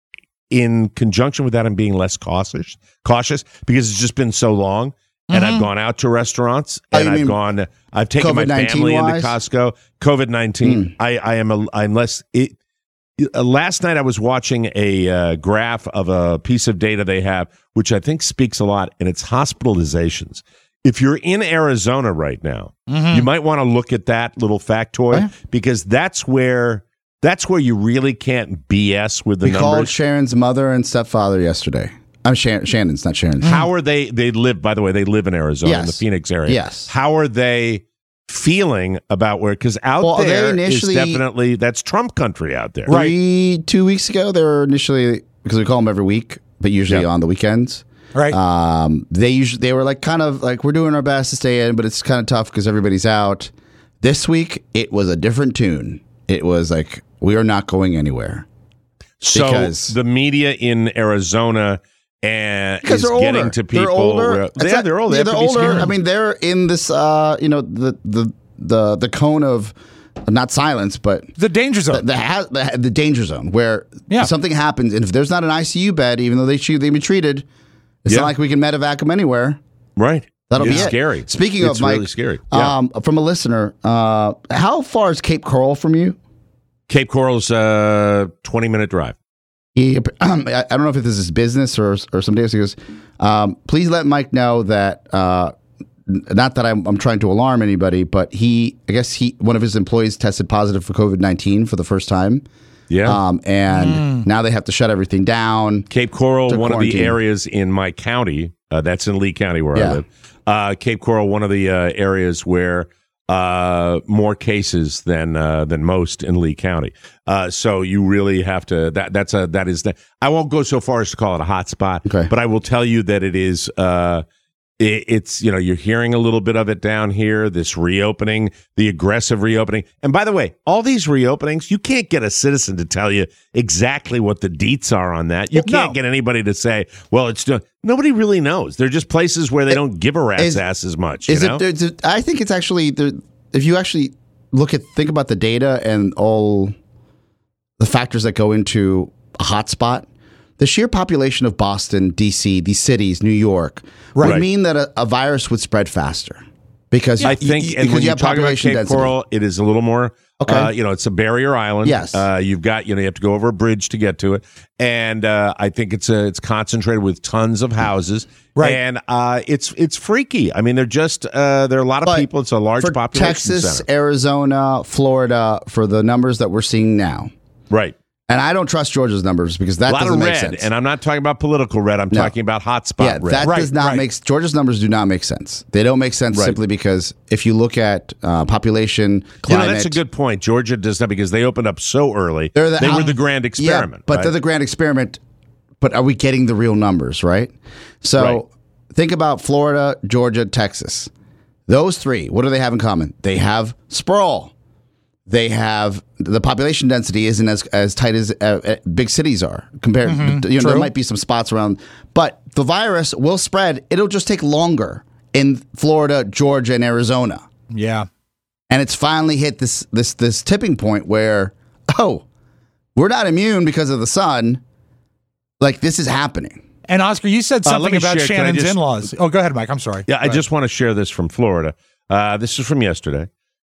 in conjunction with that, I'm being less cautious, cautious because it's just been so long, and I've gone out to restaurants, Oh, and you I've mean gone, I've taken my family into COVID nineteen wise? Costco. COVID nineteen, I, I am, a, I'm less. It, uh, last night I was watching a uh, graph of a piece of data they have, which I think speaks a lot, and it's hospitalizations. If you're in Arizona right now, you might want to look at that little factoid, Oh, yeah. because that's where. That's where you really can't B S with the We called numbers. Sharon's mother and stepfather yesterday. I'm Sharon, Shannon's, not Sharon's. How are they? They live, by the way, they live in Arizona, in the Yes. Phoenix area. Yes. How are they feeling about where? Because out Well, they there is initially- definitely, that's Trump country out there. Three, two weeks ago, they were initially, because we call them every week, but usually Yep. on the weekends. Right. Um, they usually they were like kind of like, we're doing our best to stay in, but it's kind of tough because everybody's out. This week, it was a different tune. It was like, we are not going anywhere. So Because- the media in Arizona and Because is they're getting older. to people. They're older. where- It's yeah, not- they're older. Yeah, They they're have to be older. scared. I mean, they're in this, uh, you know, the, the the the cone of not silence, but the danger zone, the the, the, the danger zone where yeah. something happens, and if there's not an I C U bed, even though they should they've been treated, it's yeah. not like we can medevac them anywhere. Right. That'll it's be it. Scary. Speaking it's of Mike, really scary. Yeah. Um, from a listener, uh, how far is Cape Coral from you? Cape Coral's a twenty minute drive. He, um, I don't know if this is business or or some days. He goes, um, please let Mike know that. Uh, not that I'm, I'm trying to alarm anybody, but he, I guess he, one of his employees tested positive for COVID nineteen for the first time. Yeah. Um, and mm. now they have to shut everything down. Cape Coral, one quarantine. of the areas in my county. Uh, that's in Lee County where yeah. I live. Uh, Cape Coral, one of the uh, areas where uh, more cases than uh, than most in Lee County. Uh, so you really have to. That that's a that is. The, I won't go so far as to call it a hot spot, okay. but I will tell you that it is. Uh, it, it's you know you're hearing a little bit of it down here. This reopening, the aggressive reopening, and by the way, all these reopenings, you can't get a citizen to tell you exactly what the deets are on that. You can't no. get anybody to say, well, it's still. Nobody really knows. They're just places where they don't give a rat's is, ass as much. Is you know? it? it? I think it's actually the, if you actually look at think about the data and all the factors that go into a hotspot, the sheer population of Boston, D C, these cities, New York, right. would mean that a, a virus would spread faster because I think, you, and when you you have talk about population Cape density. Coral, it is a little more. Okay. Uh, you know, it's a barrier island. Yes. Uh, you've got, you know, you have to go over a bridge to get to it. And uh, I think it's a, it's concentrated with tons of houses. Right. And uh, it's it's freaky. I mean, they're just, uh, there are a lot of But people. It's a large for population Texas, center. Arizona, Florida, for the numbers that we're seeing now. Right. And I don't trust Georgia's numbers because that a lot doesn't of make red, sense. and I'm not talking about political red. I'm No. talking about hotspot yeah, red. that Right, does not right. make Georgia's numbers do not make sense. They don't make sense Right. simply because if you look at uh, population, You climate, know, that's a good point. Georgia does not because they opened up so early. They're the they were out- the grand experiment. Yeah, but right? they're the grand experiment. But are we getting the real numbers, right? So Right. think about Florida, Georgia, Texas. Those three, what do they have in common? They have sprawl. They have the population density isn't as as tight as uh, uh, big cities are compared. Mm-hmm. You know, there True. might be some spots around, but the virus will spread. It'll just take longer in Florida, Georgia, and Arizona. Yeah. And it's finally hit this this this tipping point where, oh, we're not immune because of the sun. Like, this is happening. And Oscar, you said Uh, let something me about share- can I Shannon's just- in-laws. Oh, go ahead, Mike. I'm sorry. Yeah, I just want to share this from Florida. Uh, this is from yesterday.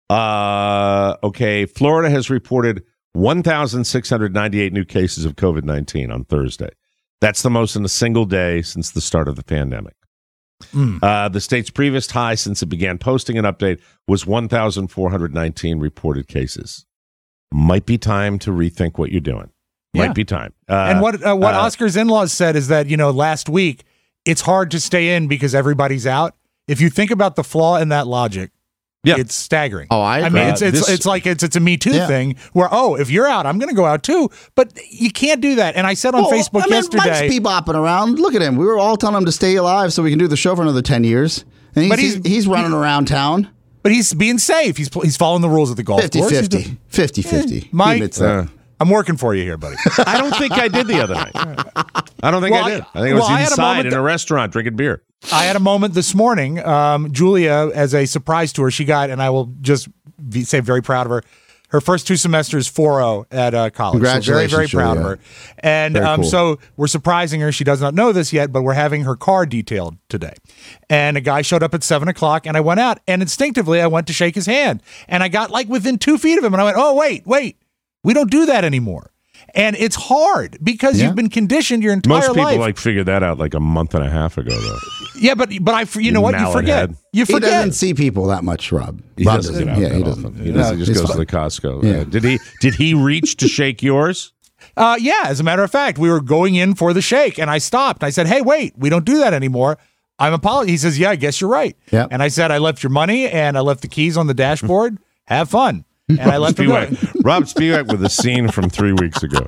Uh, okay, Florida has reported one thousand six hundred ninety-eight new cases of COVID nineteen on Thursday. That's the most in a single day since the start of the pandemic. Mm. Uh, the state's previous high since it began posting an update was one thousand four hundred nineteen reported cases. Might be time to rethink what you're doing. Might Yeah. be time. Uh, And what uh, what uh, Oscar's in-laws said is that, you know, last week, it's hard to stay in because everybody's out. If you think about the flaw in that logic, Yeah. it's staggering. Oh, I I agree. mean, it's Uh, it's this- it's like it's it's a Me Too Yeah. thing where, oh, if you're out, I'm going to go out too. But you can't do that. And I said on Well, Facebook I mean, yesterday. Mike's bebopping around. Look at him. We were all telling him to stay alive so we can do the show for another ten years. And he's, But he's, he's- he's running around town. But he's being safe. He's he's following the rules at the golf course. He's fifty-fifty. doing- fifty-fifty. He Mike, admits that. uh, I'm working for you here, buddy. I don't think I did the other night. I don't think Well, I did. I- I think I was well, I had a inside moment in a that- restaurant drinking beer. I had a moment this morning. Um, Julia, as a surprise to her, she got, and I will just be, say very proud of her, her first two semesters four oh at uh, college. Congratulations, So very, very proud Julia. of her. And Very um, cool. so we're surprising her. She does not know this yet, but we're having her car detailed today. And a guy showed up at seven o'clock, and I went out, and instinctively I went to shake his hand. And I got like within two feet of him, and I went, oh, wait, wait. We don't do that anymore. And it's hard because Yeah. you've been conditioned your entire Most people life. like figured that out like a month and a half ago, though. yeah, but but I, you know what? You mallet forget. head. You He forget. doesn't see people that much, Rob. He Rob doesn't get out Yeah, that he often. doesn't. He, No, doesn't. He just he's goes fine. to the Costco. Yeah. Uh, did he? Did he reach to shake yours? Uh, yeah, as a matter of fact, we were going in for the shake, and I stopped. I said, "Hey, wait, we don't do that anymore." I'm apologizing. He says, "Yeah, I guess you're right." Yeah. And I said, "I left your money, and I left the keys on the dashboard. Have fun." And I left him go. Spivak. Rob Spivak with a scene from three weeks ago.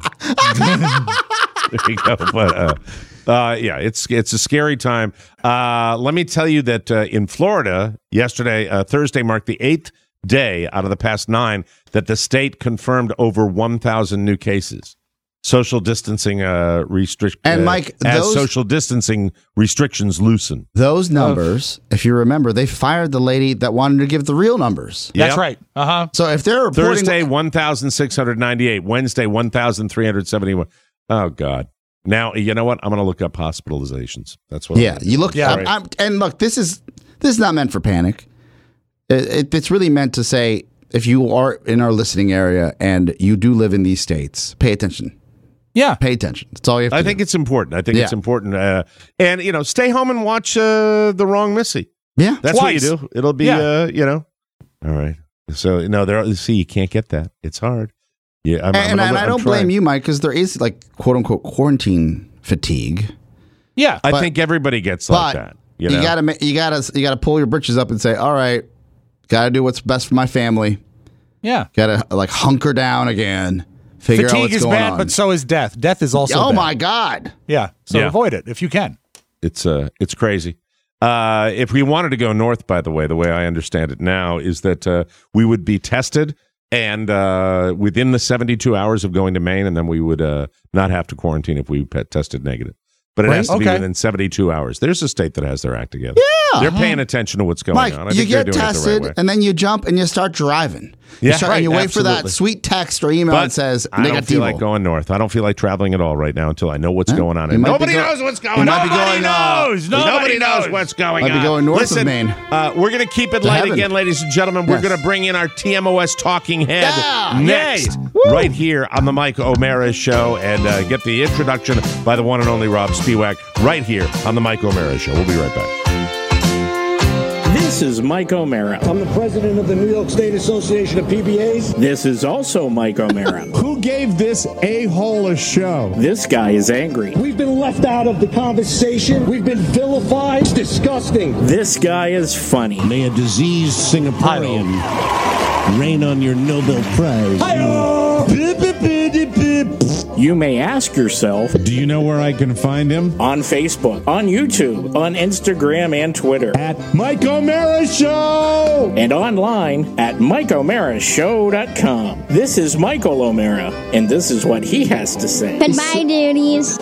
There you go. But uh, uh, yeah, it's it's a scary time. Uh, let me tell you that uh, in Florida yesterday, uh, Thursday marked the eighth day out of the past nine that the state confirmed over one thousand new cases. social distancing uh, restrict And uh, Mike, as those- social distancing restrictions loosen. Those numbers, if you remember, they fired the lady that wanted to give the real numbers. That's Yep. right. Uh huh. So if they're reporting Thursday, one thousand six hundred ninety-eight. Wednesday, one thousand three hundred seventy-one. Oh, God. Now, you know what? I'm going to look up hospitalizations. That's what. Yeah, I'm gonna you do. look. Yeah. I'm, I'm, and look, this is this is not meant for panic. It, it, it's really meant to say, if you are in our listening area and you do live in these states, pay attention. Yeah. Pay attention. That's all you have to I do. think it's important. I think Yeah. it's important. Uh, and, you know, stay home and watch uh, The Wrong Missy. Yeah. That's Twice. what you do. It'll be, Yeah. uh, you know. All right. So, no, there. Are, see, you can't get that. It's hard. Yeah, I'm, and I'm and gonna- I I'm don't trying. blame you, Mike, because there is like quote unquote quarantine fatigue. Yeah. I But- think everybody gets But like that. You, you, know? gotta ma- you gotta you gotta pull your britches up and say, all right, gotta do what's best for my family. Yeah. Gotta like hunker down again. Figure out Fatigue what's is going bad, on. but so is death. Death is also oh bad. my God. Yeah. So Yeah. avoid it if you can. It's uh, it's crazy. Uh, if we wanted to go north, by the way, the way I understand it now is that uh, we would be tested and uh, within the seventy-two hours of going to Maine, and then we would uh, not have to quarantine if we pe- tested negative. But it Right. has to be Okay. within seventy-two hours. There's a state that has their act together. Yeah. They're paying attention to what's going Mike, on. I you think they're get doing it the tested right way. and then you jump and you start driving. You Yeah, start, right, and you wait for that absolutely. sweet text or email But that says I don't feel like negativo. going north. I don't feel like traveling at all right now until I know what's Huh? going on. You And might be nobody go- knows what's going you on. might be Nobody going, uh, knows. Nobody knows what's going Might on. be going north of Listen, Maine. Uh, we're going to keep it To light heaven. again, ladies and gentlemen. We're Yes. going to bring in our T M O S talking head Yeah. next, right here on the Mike O'Mara Show, and uh, get the introduction by the one and only Rob Spiewak right here on the Mike O'Mara Show. We'll be right back. This is Mike O'Mara. I'm the president of the New York State Association of P B As. This is also Mike O'Mara. Who gave this a-hole a show? This guy is angry. We've been left out of the conversation. We've been vilified. It's disgusting. This guy is funny. May a diseased Singaporean rain on your Nobel Prize. You may ask yourself, Do you know where I can find him? on Facebook, on YouTube, on Instagram and Twitter, At Mike O'Mara Show! and online at mike o'mara show dot com. This is Michael O'Mara, and this is what he has to say. Goodbye, duties.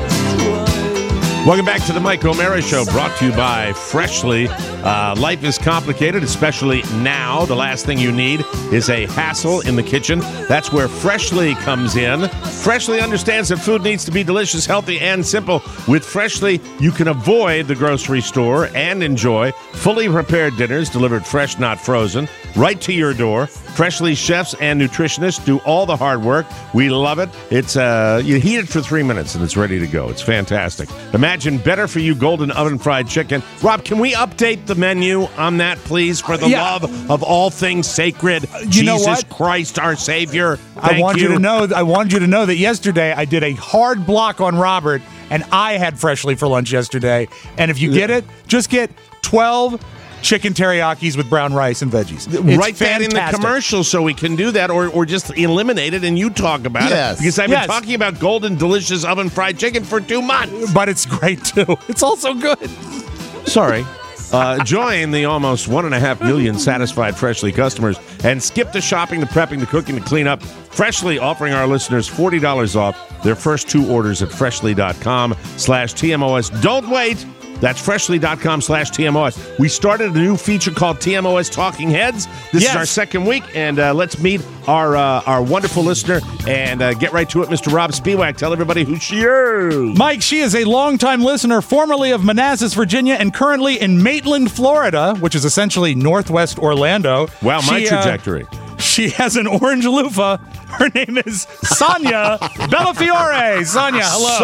Welcome back to the Mike O'Mara Show, brought to you by Freshly. Uh, life is complicated, especially now. The last thing you need is a hassle in the kitchen. That's where Freshly comes in. Freshly understands that food needs to be delicious, healthy, and simple. With Freshly, you can avoid the grocery store and enjoy fully prepared dinners delivered fresh, not frozen, right to your door. Freshly chefs and nutritionists do all the hard work. We love it. It's uh, you heat it for three minutes and it's ready to go. It's fantastic. Imagine better for you golden oven fried chicken. Rob, can we update the menu on that, please, for the Yeah. love of all things sacred? You know Jesus what? Christ, our Savior. I Thank want you. to know. I wanted you to know that yesterday I did a hard block on Robert, and I had Freshly for lunch yesterday. And if you get it, just get twelve chicken teriyakis with brown rice and veggies. It's Write that in the fantastic. commercial so we can do that, or, or just eliminate it and you talk about Yes. it. Because I've been Yes. talking about golden, delicious oven fried chicken for two months. But it's great too. It's also good. Sorry. Uh, join the almost one and a half million satisfied Freshly customers and skip the shopping, the prepping, the cooking, the cleanup. Freshly offering our listeners forty dollars off their first two orders at freshly.com slash TMOS. Don't wait. That's freshly.com slash TMOS. We started a new feature called T M O S Talking Heads. This Yes. is our second week, and uh, let's meet our uh, our wonderful listener and uh, get right to it, Mister Rob Spiewak. Tell everybody who she is. Mike, she is a longtime listener, formerly of Manassas, Virginia, and currently in Maitland, Florida, which is essentially northwest Orlando. Wow, my She, uh, trajectory. She has an orange loofah. Her name is Sonia Bellafiore. Sonia, hello.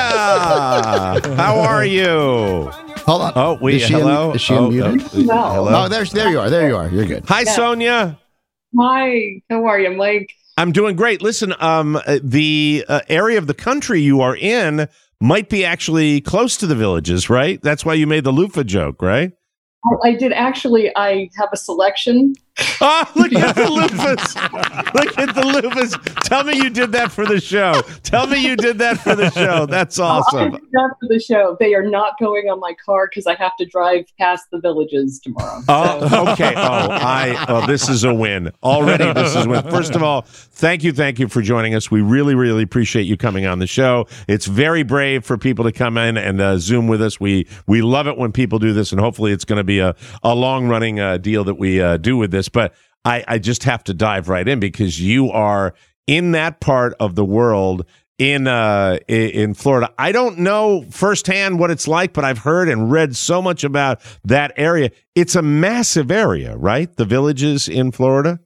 Sonia, how are you? Hold on. Oh, wait, Is she hello? Un- is she Oh, unmuted? uh, No. hello? Oh, there, there you are. There you are. You're good. Hi, Yeah. Sonia. Hi, how are you, Mike? I'm doing great. Listen, um, uh, the uh, area of the country you are in might be actually close to the villages, right? That's why you made the loofah joke, right? I- I did actually. I have a selection Oh, look at the loofahs. Look at the loofahs. Tell me you did that for the show. Tell me you did that for the show. That's awesome. I did that for the show. They are not going on my car because I have to drive past the villages tomorrow. Oh, So- okay. Oh, I. Oh, this is a win. Already, this is a win. First of all, thank you, thank you for joining us. We really, really appreciate you coming on the show. It's very brave for people to come in and uh, Zoom with us. We we love it when people do this, and hopefully it's going to be a, a long-running uh, deal that we uh, do with this. But I, I just have to dive right in because you are in that part of the world in uh, in Florida. I don't know firsthand what it's like, but I've heard and read so much about that area. It's a massive area, right? The villages in Florida?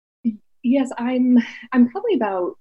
Yes, I'm I'm probably about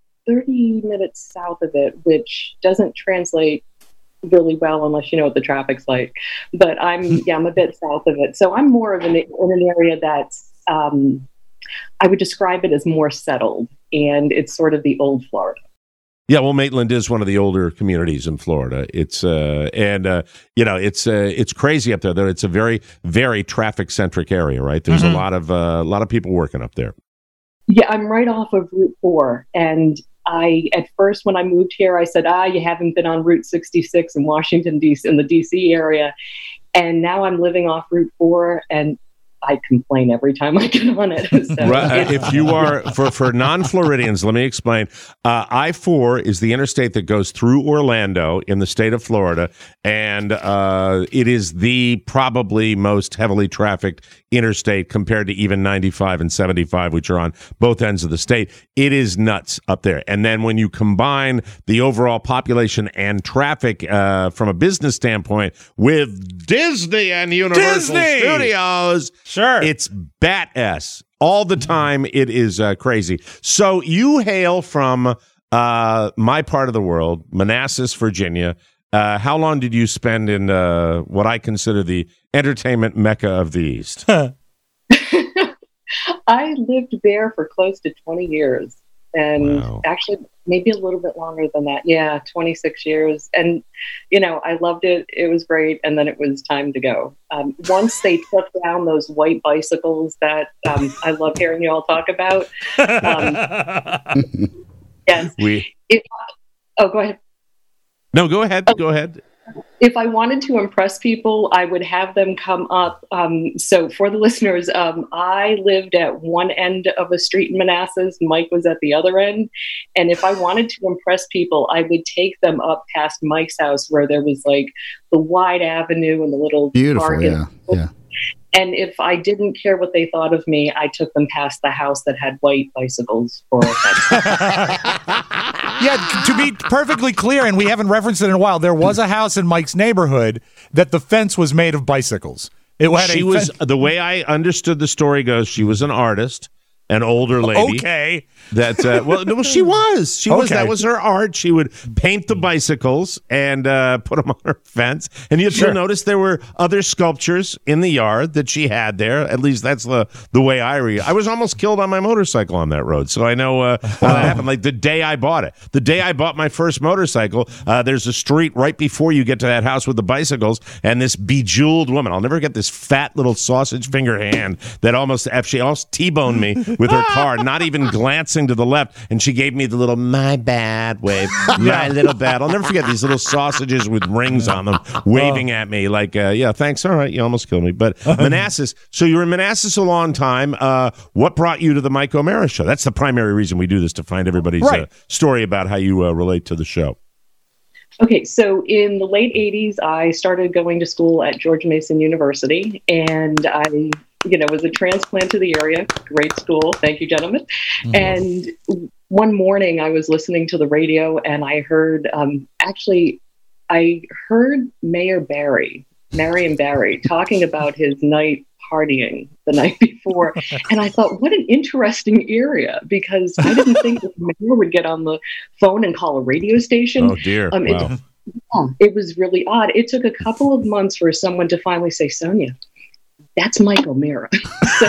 thirty minutes south of it, which doesn't translate really well unless you know what the traffic's like. But I'm yeah, I'm a bit south of it. So I'm more of an in an area that's um, I would describe it as more settled, and it's sort of the old Florida. Yeah, well, Maitland is one of the older communities in Florida. It's uh, and uh, you know, it's uh, it's crazy up there. Though it's a very, very traffic centric area, right? There's Mm-hmm. a lot of uh, a lot of people working up there. Yeah, I'm right off of Route four, and I at first when I moved here, I said, "Ah, you haven't been on Route sixty-six in Washington D C in the D C area," and now I'm living off Route four, and I complain every time I get on it. So Right. If you are, for, for non-Floridians, let me explain. Uh, I four is the interstate that goes through Orlando in the state of Florida, and uh, it is the probably most heavily trafficked interstate compared to even ninety-five and seventy-five, which are on both ends of the state. It is nuts up there. And then when you combine the overall population and traffic uh, from a business standpoint with Disney and Universal Disney! Studios, sure, it's bat s all the time. It is uh, crazy. So you hail from uh, my part of the world, Manassas, Virginia. Uh, how long did you spend in uh, what I consider the entertainment mecca of the East? I lived there for close to twenty years, and Wow. actually maybe a little bit longer than that. Yeah, twenty-six years. And, you know, I loved it. It was great. And then it was time to go. Um, once they took down those white bicycles that um, I love hearing you all talk about. Um, yes. We If, oh, go ahead. no, go ahead. Go ahead. If I wanted to impress people, I would have them come up. Um, so for the listeners, um, I lived at one end of a street in Manassas. Mike was at the other end. And if I wanted to impress people, I would take them up past Mike's house where there was like the wide avenue and the little Beautiful, park. yeah, yeah. And if I didn't care what they thought of me, I took them past the house that had white bicycles for a fence. Yeah, to be perfectly clear, and we haven't referenced it in a while, there was a house in Mike's neighborhood that the fence was made of bicycles. It had She a was fen- the way I understood the story goes. She was an artist, an older lady. Okay. That uh, well, no, she was. She was. Okay. That was her art. She would paint the bicycles and uh, put them on her fence. And you'll Sure. notice there were other sculptures in the yard that she had there. At least that's the the way I read. I was almost killed on my motorcycle on that road, so I know uh, how that happened. Like the day I bought it, the day I bought my first motorcycle. Uh, there's a street right before you get to that house with the bicycles, and this bejeweled woman. I'll never get this fat little sausage finger hand that almost she almost T-boned me with her car, not even glancing to the left, and she gave me the little "my bad" wave, my little bad. I'll never forget these little sausages with rings on them waving at me like, uh, "Yeah, thanks. All right, you almost killed me." But Manassas. So you were in Manassas a long time. Uh, what brought you to the Mike O'Mara Show? That's the primary reason we do this, to find everybody's Right. uh, story about how you uh, relate to the show. Okay, so in the late eighties, I started going to school at George Mason University, and I, you know, was a transplant to the area. Great school. Thank you, gentlemen. Mm-hmm. And one morning I was listening to the radio, and I heard, um, actually, I heard Mayor Barry, Marion Barry, talking about his night partying the night before. And I thought, what an interesting area, because I didn't think the mayor would get on the phone and call a radio station. Oh, dear. Um, Wow. it, yeah, it was really odd. It took a couple of months for someone to finally say, Sonia, that's Mike O'Meara. So,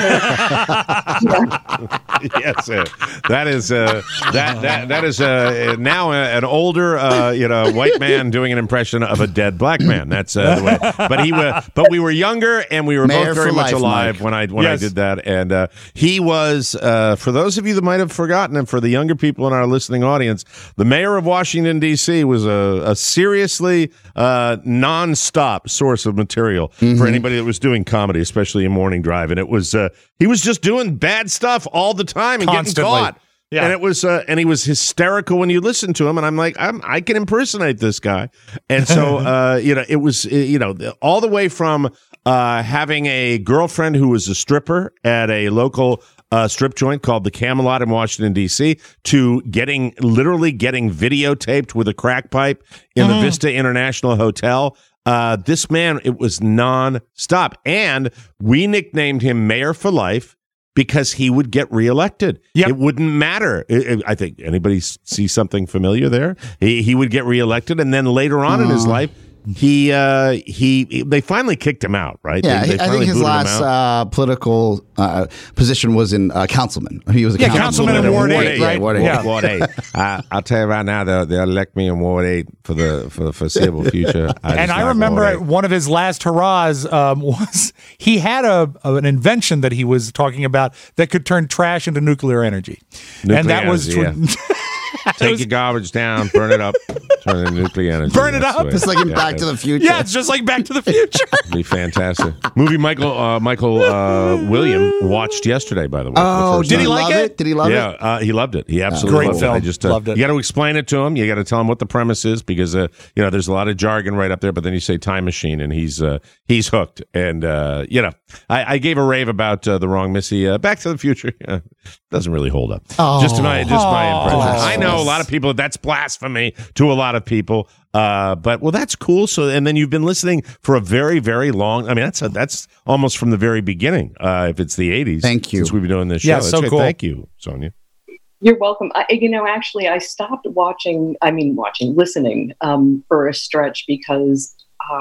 yes, uh, that is uh, that that that is uh, now an older, uh, you know, white man doing an impression of a dead black man. That's uh, the way. But he was, but we were younger and we were Mayor both very for much life, alive Mike. when I when Yes. I did that. And uh, he was, uh, for those of you that might have forgotten, and for the younger people in our listening audience, the mayor of Washington D C was a, a seriously uh, nonstop source of material Mm-hmm. for anybody that was doing comedy, especially in Morning Drive. And it was uh, he was just doing bad stuff all the time and Constantly. getting caught. Yeah. And it was, uh, and he was hysterical when you listen to him. And I'm like, I'm, I can impersonate this guy. And so, uh, you know, it was, uh, you know, all the way from uh, having a girlfriend who was a stripper at a local uh, strip joint called the Camelot in Washington, D C, to getting, literally getting videotaped with a crack pipe in Mm-hmm. the Vista International Hotel. Uh, this man, it was non-stop. And we nicknamed him Mayor for Life because he would get reelected. Yep. It wouldn't matter. It- it- I think anybody s- see something familiar there? He, he would get reelected, and then later on in his life, he uh, he they finally kicked him out. Right? Yeah, They- they I finally think his booted him last out. uh, political uh, position was in uh, councilman. He was a Yeah, councilman, councilman in Ward Ward eight, yeah, right? Ward eight. Yeah. Ward eight. I, I'll tell you right now, they'll, they'll elect me in Ward eight for the for the foreseeable future. I And just I like remember Ward eight. one of his last hurrahs um, was he had a, a an invention that he was talking about that could turn trash into nuclear energy, Nuclear and that was energy, Take your garbage down, burn it up, turn it into nuclear energy. Burn it That's up? the way- It's like in yeah, Back to the Future. yeah, it's just like Back to the Future. It'd be fantastic. Movie Michael uh, Michael uh, William watched yesterday, by the way. Oh, the first did time. he like love it? it? Did he love yeah, it? uh, he loved it. He absolutely Great loved film. it. I just uh, Loved it. You got to explain it to him. You got to tell him what the premise is because uh, you know there's a lot of jargon right up there. But then you say time machine, and he's uh, he's hooked. And uh, you know, I, I gave a rave about uh, the wrong Missy. Uh, Back to the Future uh, doesn't really hold up. Oh. just my just my impression. Oh. I know a lot of people. That's blasphemy to a lot of people. Uh, but well, that's cool. So, and then you've been listening for a very, very long. I mean, that's a, that's almost from the very beginning. Uh, if it's the eighties, Thank you. Since we've been doing this show, Yeah, That's so great. cool. Thank you, Sonia. You're welcome. I, you know, actually, I stopped watching, I mean, watching, listening um, for a stretch because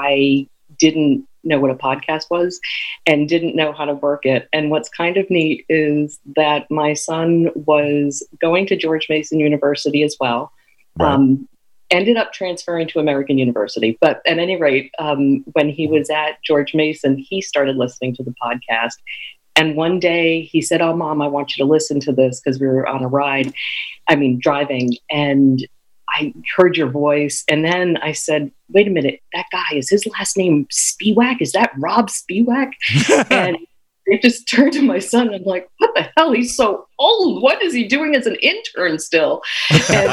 I didn't know what a podcast was and didn't know how to work it. And what's kind of neat is that my son was going to George Mason University as well. Right. Um, ended up transferring to American University. But at any rate, um, when he was at George Mason, he started listening to the podcast. And one day he said, "Oh, Mom, I want you to listen to this," because we were on a ride, I mean, driving. And I heard your voice. And then I said, "Wait a minute, that guy, is his last name Spiewak? Is that Rob Spiewak?" And I just turned to my son and I'm like, "What the hell? He's so old. What is he doing as an intern still?" And,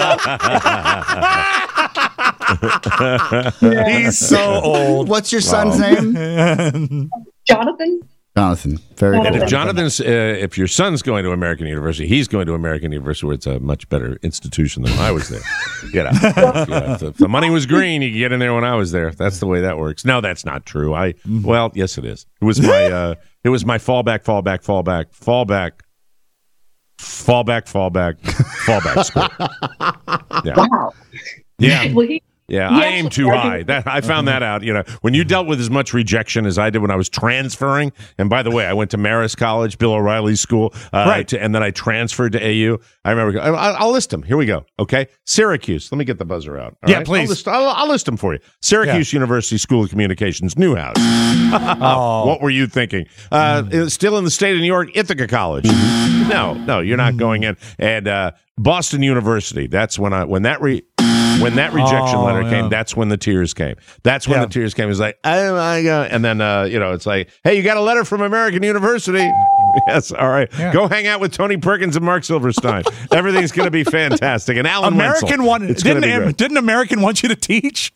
uh, He's so old. What's your son's name? Jonathan? Jonathan. Very And good. if Jonathan's, uh, if your son's going to American University, he's going to American University, where it's a much better institution than when I was there. You know, yeah, if, the, if the money was green, you could get in there when I was there. That's the way that works. No, that's not true. I well, yes, it is. It was my, uh, it was my fallback, fallback, fallback, fallback, fallback, fallback, fallback school. Yeah. Wow. Yeah. Well, he, Yeah, He I aim actually too high. graduated- That I found that out. You know, when you dealt with as much rejection as I did when I was transferring. And by the way, I went to Marist College, Bill O'Reilly's school, uh, Right. to, and then I transferred to A U. I remember. I- I'll list them. Here we go. Okay, Syracuse. Let me get the buzzer out. all Yeah, right? please. I'll list, I'll, I'll list them for you. Syracuse University School of Communications, Newhouse. Oh. What were you thinking? Uh, it's Still in the state of New York, Ithaca College. No, no, you're not going in. And uh, Boston University. That's when I when that re. When that rejection Oh, letter yeah. came, that's when the tears came. That's when Yeah. the tears came. It was like, oh my God. And then, uh, you know, it's like, hey, you got a letter from American University. Yes, all right. Yeah. Go hang out with Tony Perkins and Mark Silverstein. Everything's going to be fantastic. And Alan American Wenzel. one It's gonna didn't be Am- great. didn't American want you to teach?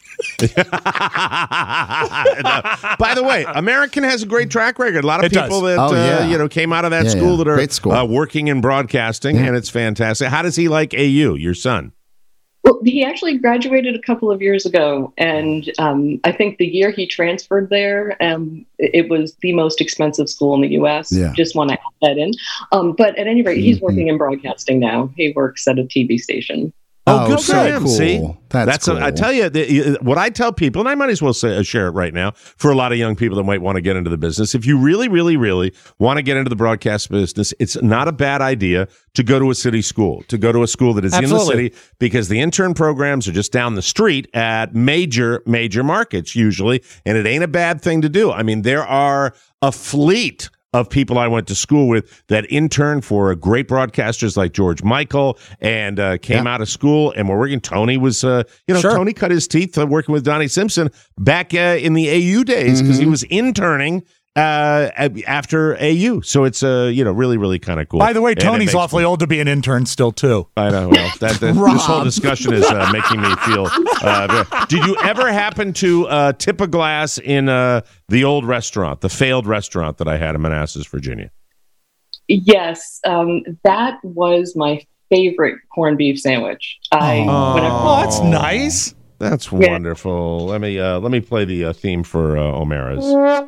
No. By the way, American has a great track record. A lot of It does. people that Oh, uh, yeah. you know came out of that Yeah, school yeah. that are Great school. Uh, working in broadcasting, and it's fantastic. How does he like A U, your son? well, he actually graduated a couple of years ago, and um, I think the year he transferred there, um, it was the most expensive school in the U S. Yeah. Just want to add that in. Um, but at any rate, he's Mhm. working in broadcasting now. He works at a T V station. Oh, Oh, good so for him. cool. See, That's a, I cool. tell you, the, what I tell people, and I might as well say, share it right now for a lot of young people that might want to get into the business. If you really, really, really want to get into the broadcast business, it's not a bad idea to go to a city school, to go to a school that is Absolutely. in the city, because the intern programs are just down the street at major, major markets usually, and it ain't a bad thing to do. I mean, there are a fleet of people I went to school with that interned for great broadcasters like George Michael and uh, came Yeah. out of school and were working. Tony was, uh, you know, Sure. Tony cut his teeth uh, working with Donnie Simpson back uh, in the A U days because he was interning uh, after A U. So it's, uh, you know, really, really kind of cool. By the way, And it Tony's makes awfully me- old to be an intern still, too. I know. Well, that, that, this whole discussion is uh, making me feel. Uh, very- Did you ever happen to uh, tip a glass in uh, the old restaurant, the failed restaurant that I had in Manassas, Virginia? Yes, um, that was my favorite corned beef sandwich. I Oh. whenever, Oh, that's nice. That's Yeah. wonderful. Let me uh, let me play the uh, theme for uh, O'Mara's.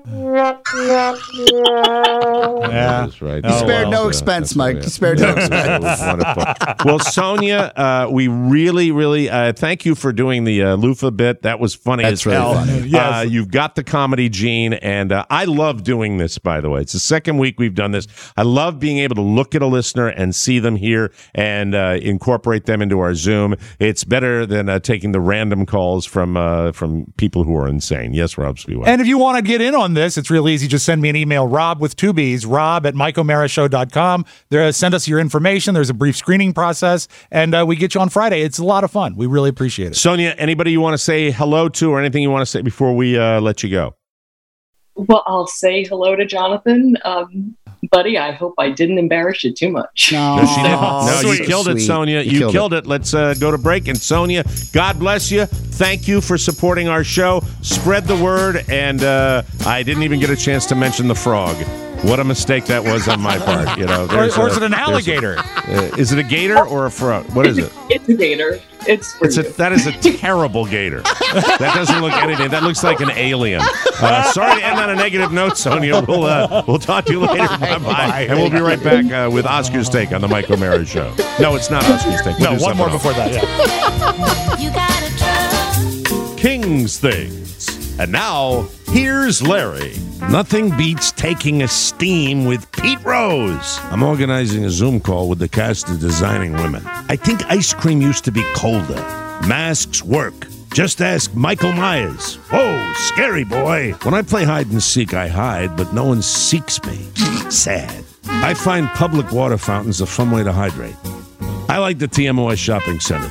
Yeah. That's right. You spared Oh, no well, expense, that's Mike. right. You spared no That was- that was wonderful. Well, Sonia, uh, we really, really uh, thank you for doing the uh, loofah bit. That was funny That's as really hell. funny. Yes. Uh, you've got the comedy gene, and uh, I love doing this, by the way. It's the second week we've done this. I love being able to look at a listener and see them here and uh, incorporate them into our Zoom. It's better than uh, taking the random calls from uh, from people who are insane. Yes, Rob Spiewak. And if you want to get in on this, it's real easy. Just send me an email, Rob with two B's, Rob at mike o'mara show dot com. There, send us your information. There's a brief screening process, and uh, we get you on Friday. It's a lot of fun. We really appreciate it. Sonia, anybody you want to say hello to or anything you want to say before we uh, let you go? well, I'll say hello to Jonathan, um, buddy. I hope I didn't embarrass you too much. No, No, she didn't. No, you sweet. killed it, Sweet. Sonia. You, killed, killed it. Let's uh, go to break. And Sonia, God bless you. Thank you for supporting our show. Spread the word. And uh, I didn't even get a chance to mention the frog. What a mistake that was on my part. You know, Or, there's or a- is it an there's a- alligator? uh, is it a gator or a frog? What is it? It's a gator. It's for It's a, you. that is a terrible gator. That doesn't look anything. That looks like an alien. Uh, sorry to end on a negative note, Sonia. We'll uh, we'll talk to you later. Bye bye. And we'll be right back uh, with Oscar's Take on the Mike O'Mara Show. No, it's not Oscar's Take. We'll No, do one more something before that. Yeah. else. King's Things. And now, here's Larry. Nothing beats taking a steam with Pete Rose. I'm organizing a Zoom call with the cast of Designing Women. I think ice cream used to be colder. Masks work. Just ask Michael Myers. Whoa, scary boy. When I play hide and seek, I hide, but no one seeks me. Sad. I find public water fountains a fun way to hydrate. I like the T M O S Shopping Center.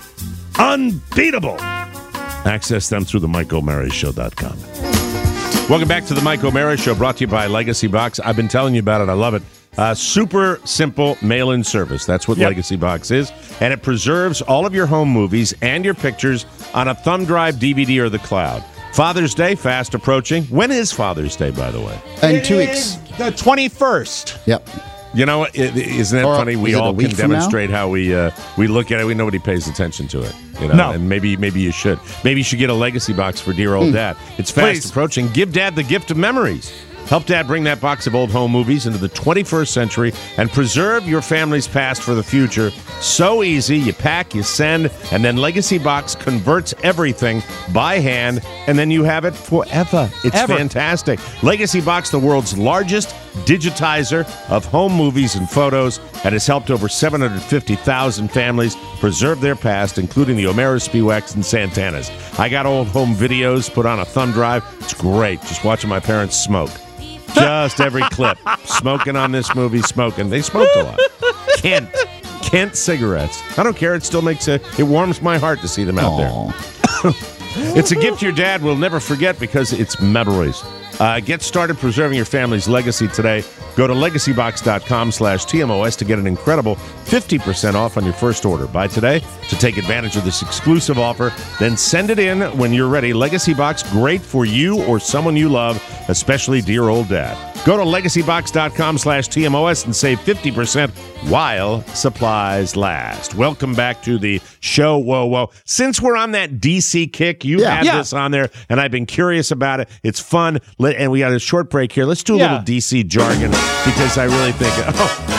Unbeatable. Access them through the mike o'mara show dot com. Welcome back to the Mike O'Mara Show, brought to you by Legacy Box. I've been telling you about it. I love it. Uh, super simple mail-in service. That's what Yep. Legacy Box is. And it preserves all of your home movies and your pictures on a thumb drive, D V D, or the cloud. Father's Day, fast approaching. When is Father's Day, by the way? In two weeks. The twenty-first. Yep. You know, it, isn't that Or funny? We is it a all week can from now? demonstrate how we uh, we look at it. We nobody pays attention to it. You know, No. and maybe maybe you should. Maybe you should get a legacy box for dear old dad. It's fast Please. approaching. Give dad the gift of memories. Help dad bring that box of old home movies into the twenty-first century and preserve your family's past for the future. So easy. You pack, you send, and then Legacy Box converts everything by hand, and then you have it forever. It's Ever. fantastic. Legacy Box, the world's largest digitizer of home movies and photos, and has helped over seven hundred fifty thousand families preserve their past, including the O'Mara, Spiewaks, and Santanas. I got old home videos put on a thumb drive. It's great. Just watching my parents smoke. Just every clip. Smoking on this movie, smoking. They smoked a lot. Kent. Kent cigarettes. I don't care. It still makes a, it warms my heart to see them out there. It's a gift your dad will never forget because it's memories. Uh, get started preserving your family's legacy today. Go to legacybox.com slash TMOS to get an incredible fifty percent off on your first order. Buy today to take advantage of this exclusive offer. Then send it in when you're ready. Legacy Box, great for you or someone you love, especially dear old dad. Go to legacybox.com slash TMOS and save fifty percent while supplies last. Welcome back to the show. Whoa, whoa. Since we're on that D C kick, you Yeah. had Yeah. this on there, and I've been curious about it. It's fun. Let- And we got a short break here. Let's do a Yeah. little D C jargon because I really think, oh,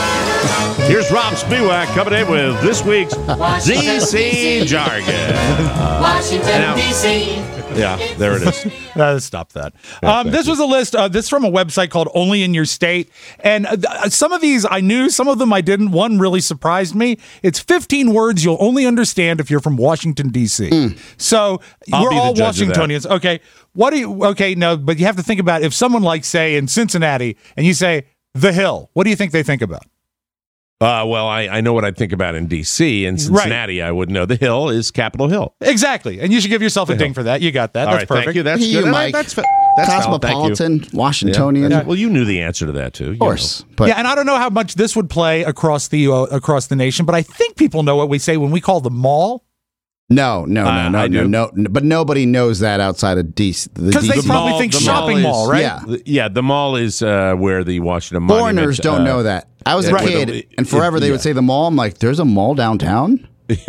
Here's Rob Spiewak coming in with this week's D C jargon. Washington, D C Yeah, there it is. Uh, stop that. Yeah, Um, this you. was a list. Uh, this is from a website called Only in Your State. And uh, th- some of these I knew, some of them I didn't. One really surprised me. It's fifteen words you'll only understand if you're from Washington, D C Mm. So I'll we're be the all judge of that. Washingtonians. Okay. What do you, okay, no, but you have to think about if someone like, say, in Cincinnati, and you say, The Hill, what do you think they think about? Uh, well, I, I know what I think about in D C. In Cincinnati, I would know. The Hill is Capitol Hill. Exactly. And you should give yourself a ding for that. You got that. All That's right, perfect. thank you. That's You, good. Mike. That's, fa- that's valid. Thank you. Cosmopolitan, Washingtonian. Yeah, well, you knew the answer to that, too. Of course. But yeah, and I don't know how much this would play across the uh, across the nation, but I think people know what we say when we call the mall. no, no, no, Uh, no, I no, do. no, no. But nobody knows that outside of D C. the Because they D C. probably mall- think the shopping mall mall, is- right? Yeah. The- yeah, the mall is uh, where the Washington Foreigners Monument, don't uh, know that. I was a yeah, where kid, the- and forever they yeah. would say the mall. I'm like, there's a mall downtown?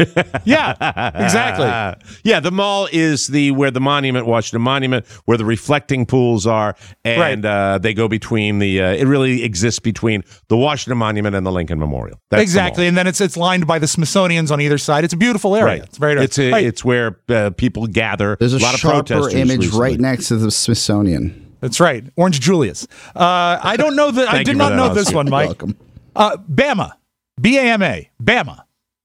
Yeah, exactly. Yeah, the mall is the where the monument, Washington Monument, where the reflecting pools are, and Right. uh, they go between the. Uh, it really exists between the Washington Monument and the Lincoln Memorial. That's the Exactly, mall. and then it's it's lined by the Smithsonian's on either side. It's a beautiful area. Right. It's very nice. It's a, Right. it's where uh, people gather. There's a, lot of sharper protesters image recently. right next to the Smithsonian. That's right. Orange Julius. Uh, I don't know that. I Thank did you not for know that, this Oscar. one, Mike. Welcome. Uh, Bama, B A M A, Bama.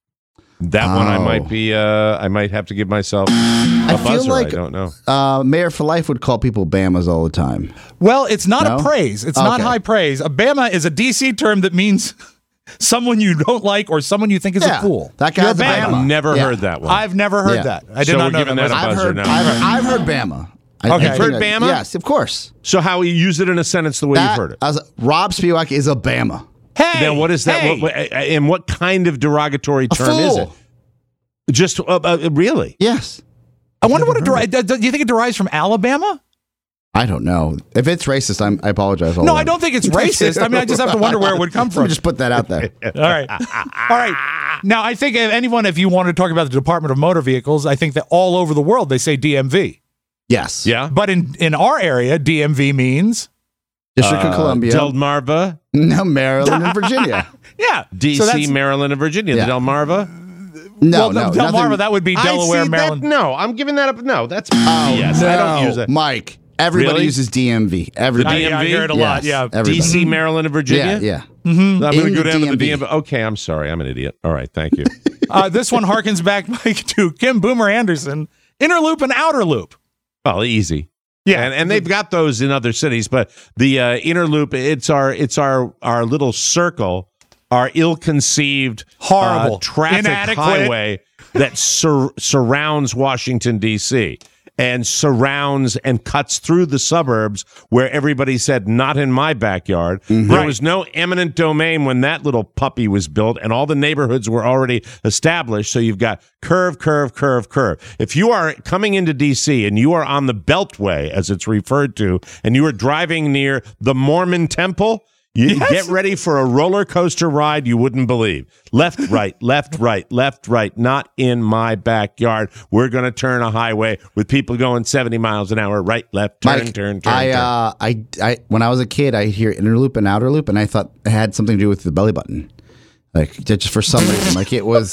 That one I Oh. might be. Uh, I might have to give myself a I feel buzzer. like I don't know. uh, Mayor for Life would call people Bamas all the time. Well, it's not No? a praise. It's not Okay. high praise. A Bama is a D C term that means someone you don't like or someone you think is Yeah, a fool. that You're a guy's a Bama. Bama. I've never Yeah. heard that one. I've never heard Yeah. that. I did So not we're know giving that. that a I've buzzer heard, now. I've, I've heard Bama. I, Okay. I Heard think I- Bama? Yes, of course. So how you use it in a sentence the way That- you've heard it. I was- Rob Spiewak is a Bama. Hey, Then what is that? hey. What, what, and what kind of derogatory A term is it? fool. Just uh, uh, really? Yes. I wonder what it derives. Do you think it derives from Alabama? I don't know. If it's racist, I'm, I apologize. all No, the I way. don't think it's racist. I mean, I just have to wonder where it would come Let from. me just put that out there. All right. All right. Now, I think if anyone, if you want to talk about the Department of Motor Vehicles, I think that all over the world they say D M V. Yes. Yeah. But in, in our area, D M V means District Uh, of Columbia. Delmarva, no, Maryland and Virginia. yeah, D So C, that's- Maryland, and Virginia. Yeah. The Delmarva. No, well, no. Delmarva, nothing- that would be I Delaware, see Maryland. That, no, I'm giving that up. No, that's Oh, yes. no. I don't use it. Mike, everybody Really? uses D M V. Everybody. The I, I hear it a Yes, lot. Yeah. everybody. D C, Maryland, and Virginia. Yeah, yeah. I'm going to In go the down to the D M V. D M V. Okay, I'm sorry. I'm an idiot. All right, thank you. Uh, this one harkens back, Mike, to Kim Boomer Anderson, inner loop and outer loop. Well, easy. Yeah. and, and they've got those in other cities, but the uh, inner loop, it's our it's our our little circle, our ill-conceived, Horrible. uh, traffic Inadequate. highway that sur- surrounds Washington D C and surrounds and cuts through the suburbs where everybody said, "Not in my backyard." There Right. was no eminent domain when that little puppy was built, and all the neighborhoods were already established. So you've got curve, curve, curve, curve. If you are coming into D C and you are on the Beltway, as it's referred to, and you are driving near the Mormon Temple, you Yes. get ready for a roller coaster ride you wouldn't believe. Left, right, left, right, left, right. Not in my backyard. We're going to turn a highway with people going seventy miles an hour. Right, left, turn, Mike, turn, turn. I, turn. uh, I, I, when I was a kid, I hear inner loop and outer loop, and I thought it had something to do with the belly button. Like, just for some reason, like it was.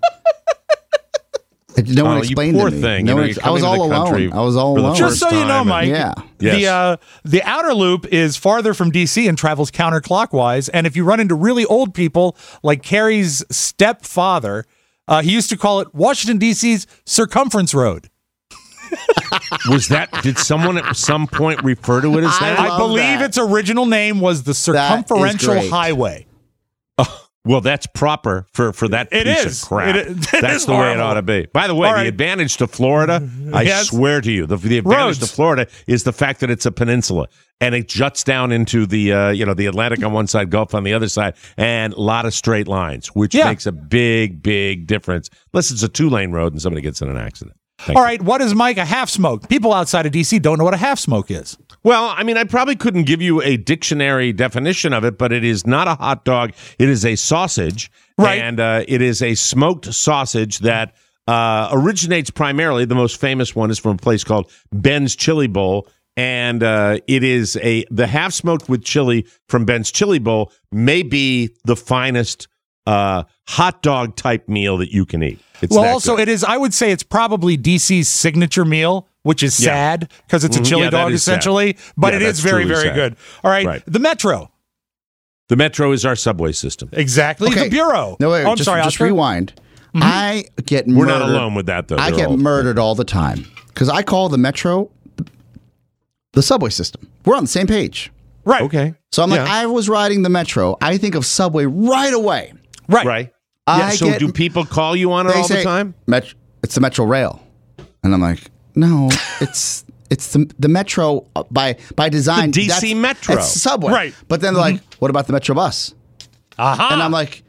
No one Oh, you explained poor to me. thing. No You know, one you're ex- I was coming to all the country alone. I was all for the alone. Just so you know, time, Mike, yeah. Yes. the uh, the outer loop is farther from D C and travels counterclockwise. And if you run into really old people like Carrie's stepfather, uh, he used to call it Washington D C's Circumference Road. Was that, did someone at some point refer to it as that? I I love believe that. its original name was the is Circumferential great. Highway. Well, that's proper for, for that It piece is. of crap. It is- it that's is the way it horrible. ought to be. By the way, All the right. advantage to Florida, I Yes. swear to you, the, the advantage Roads. to Florida is the fact that it's a peninsula and it juts down into the uh, you know the Atlantic on one side, Gulf on the other side, and a lot of straight lines, which Yeah. makes a big, big difference. Unless it's a two lane road and somebody gets in an accident. Thank All you. right, what is, Mike, a half smoke? People outside of D C don't know what a half smoke is. Well, I mean, I probably couldn't give you a dictionary definition of it, but it is not a hot dog. It is a sausage. Right. And uh, it is a smoked sausage that uh, originates primarily, the most famous one is from a place called Ben's Chili Bowl and uh, it is a the half smoked with chili from Ben's Chili Bowl may be the finest uh, hot dog type meal that you can eat. It's well, that also good. it is. I would say it's probably D C's signature meal, which is Yeah. sad because it's a Mhm. chili Yeah, that dog is sad. essentially, but Yeah, it is that's very, truly very sad. good. All right, Right. the Metro. The Metro is our subway system. Exactly. Okay. The Bureau. No, wait, Oh, I'm just, sorry, just Oscar. rewind. Mhm. I get We're murdered. not alone with that, though. I They're get all- murdered all the time because I call the Metro the subway system. We're on the same page. Right. Okay. So I'm like, Yeah. I was riding the Metro. I think of Subway right away. Right. Right. I Yeah, so get- do people call you on it They all the say, time? Met- it's the Metro Rail. And I'm like, no, it's it's the the Metro uh, by by design. The D C that's- Metro. It's the subway. Right. But then they're like, what about the Metro bus? Aha. And I'm like,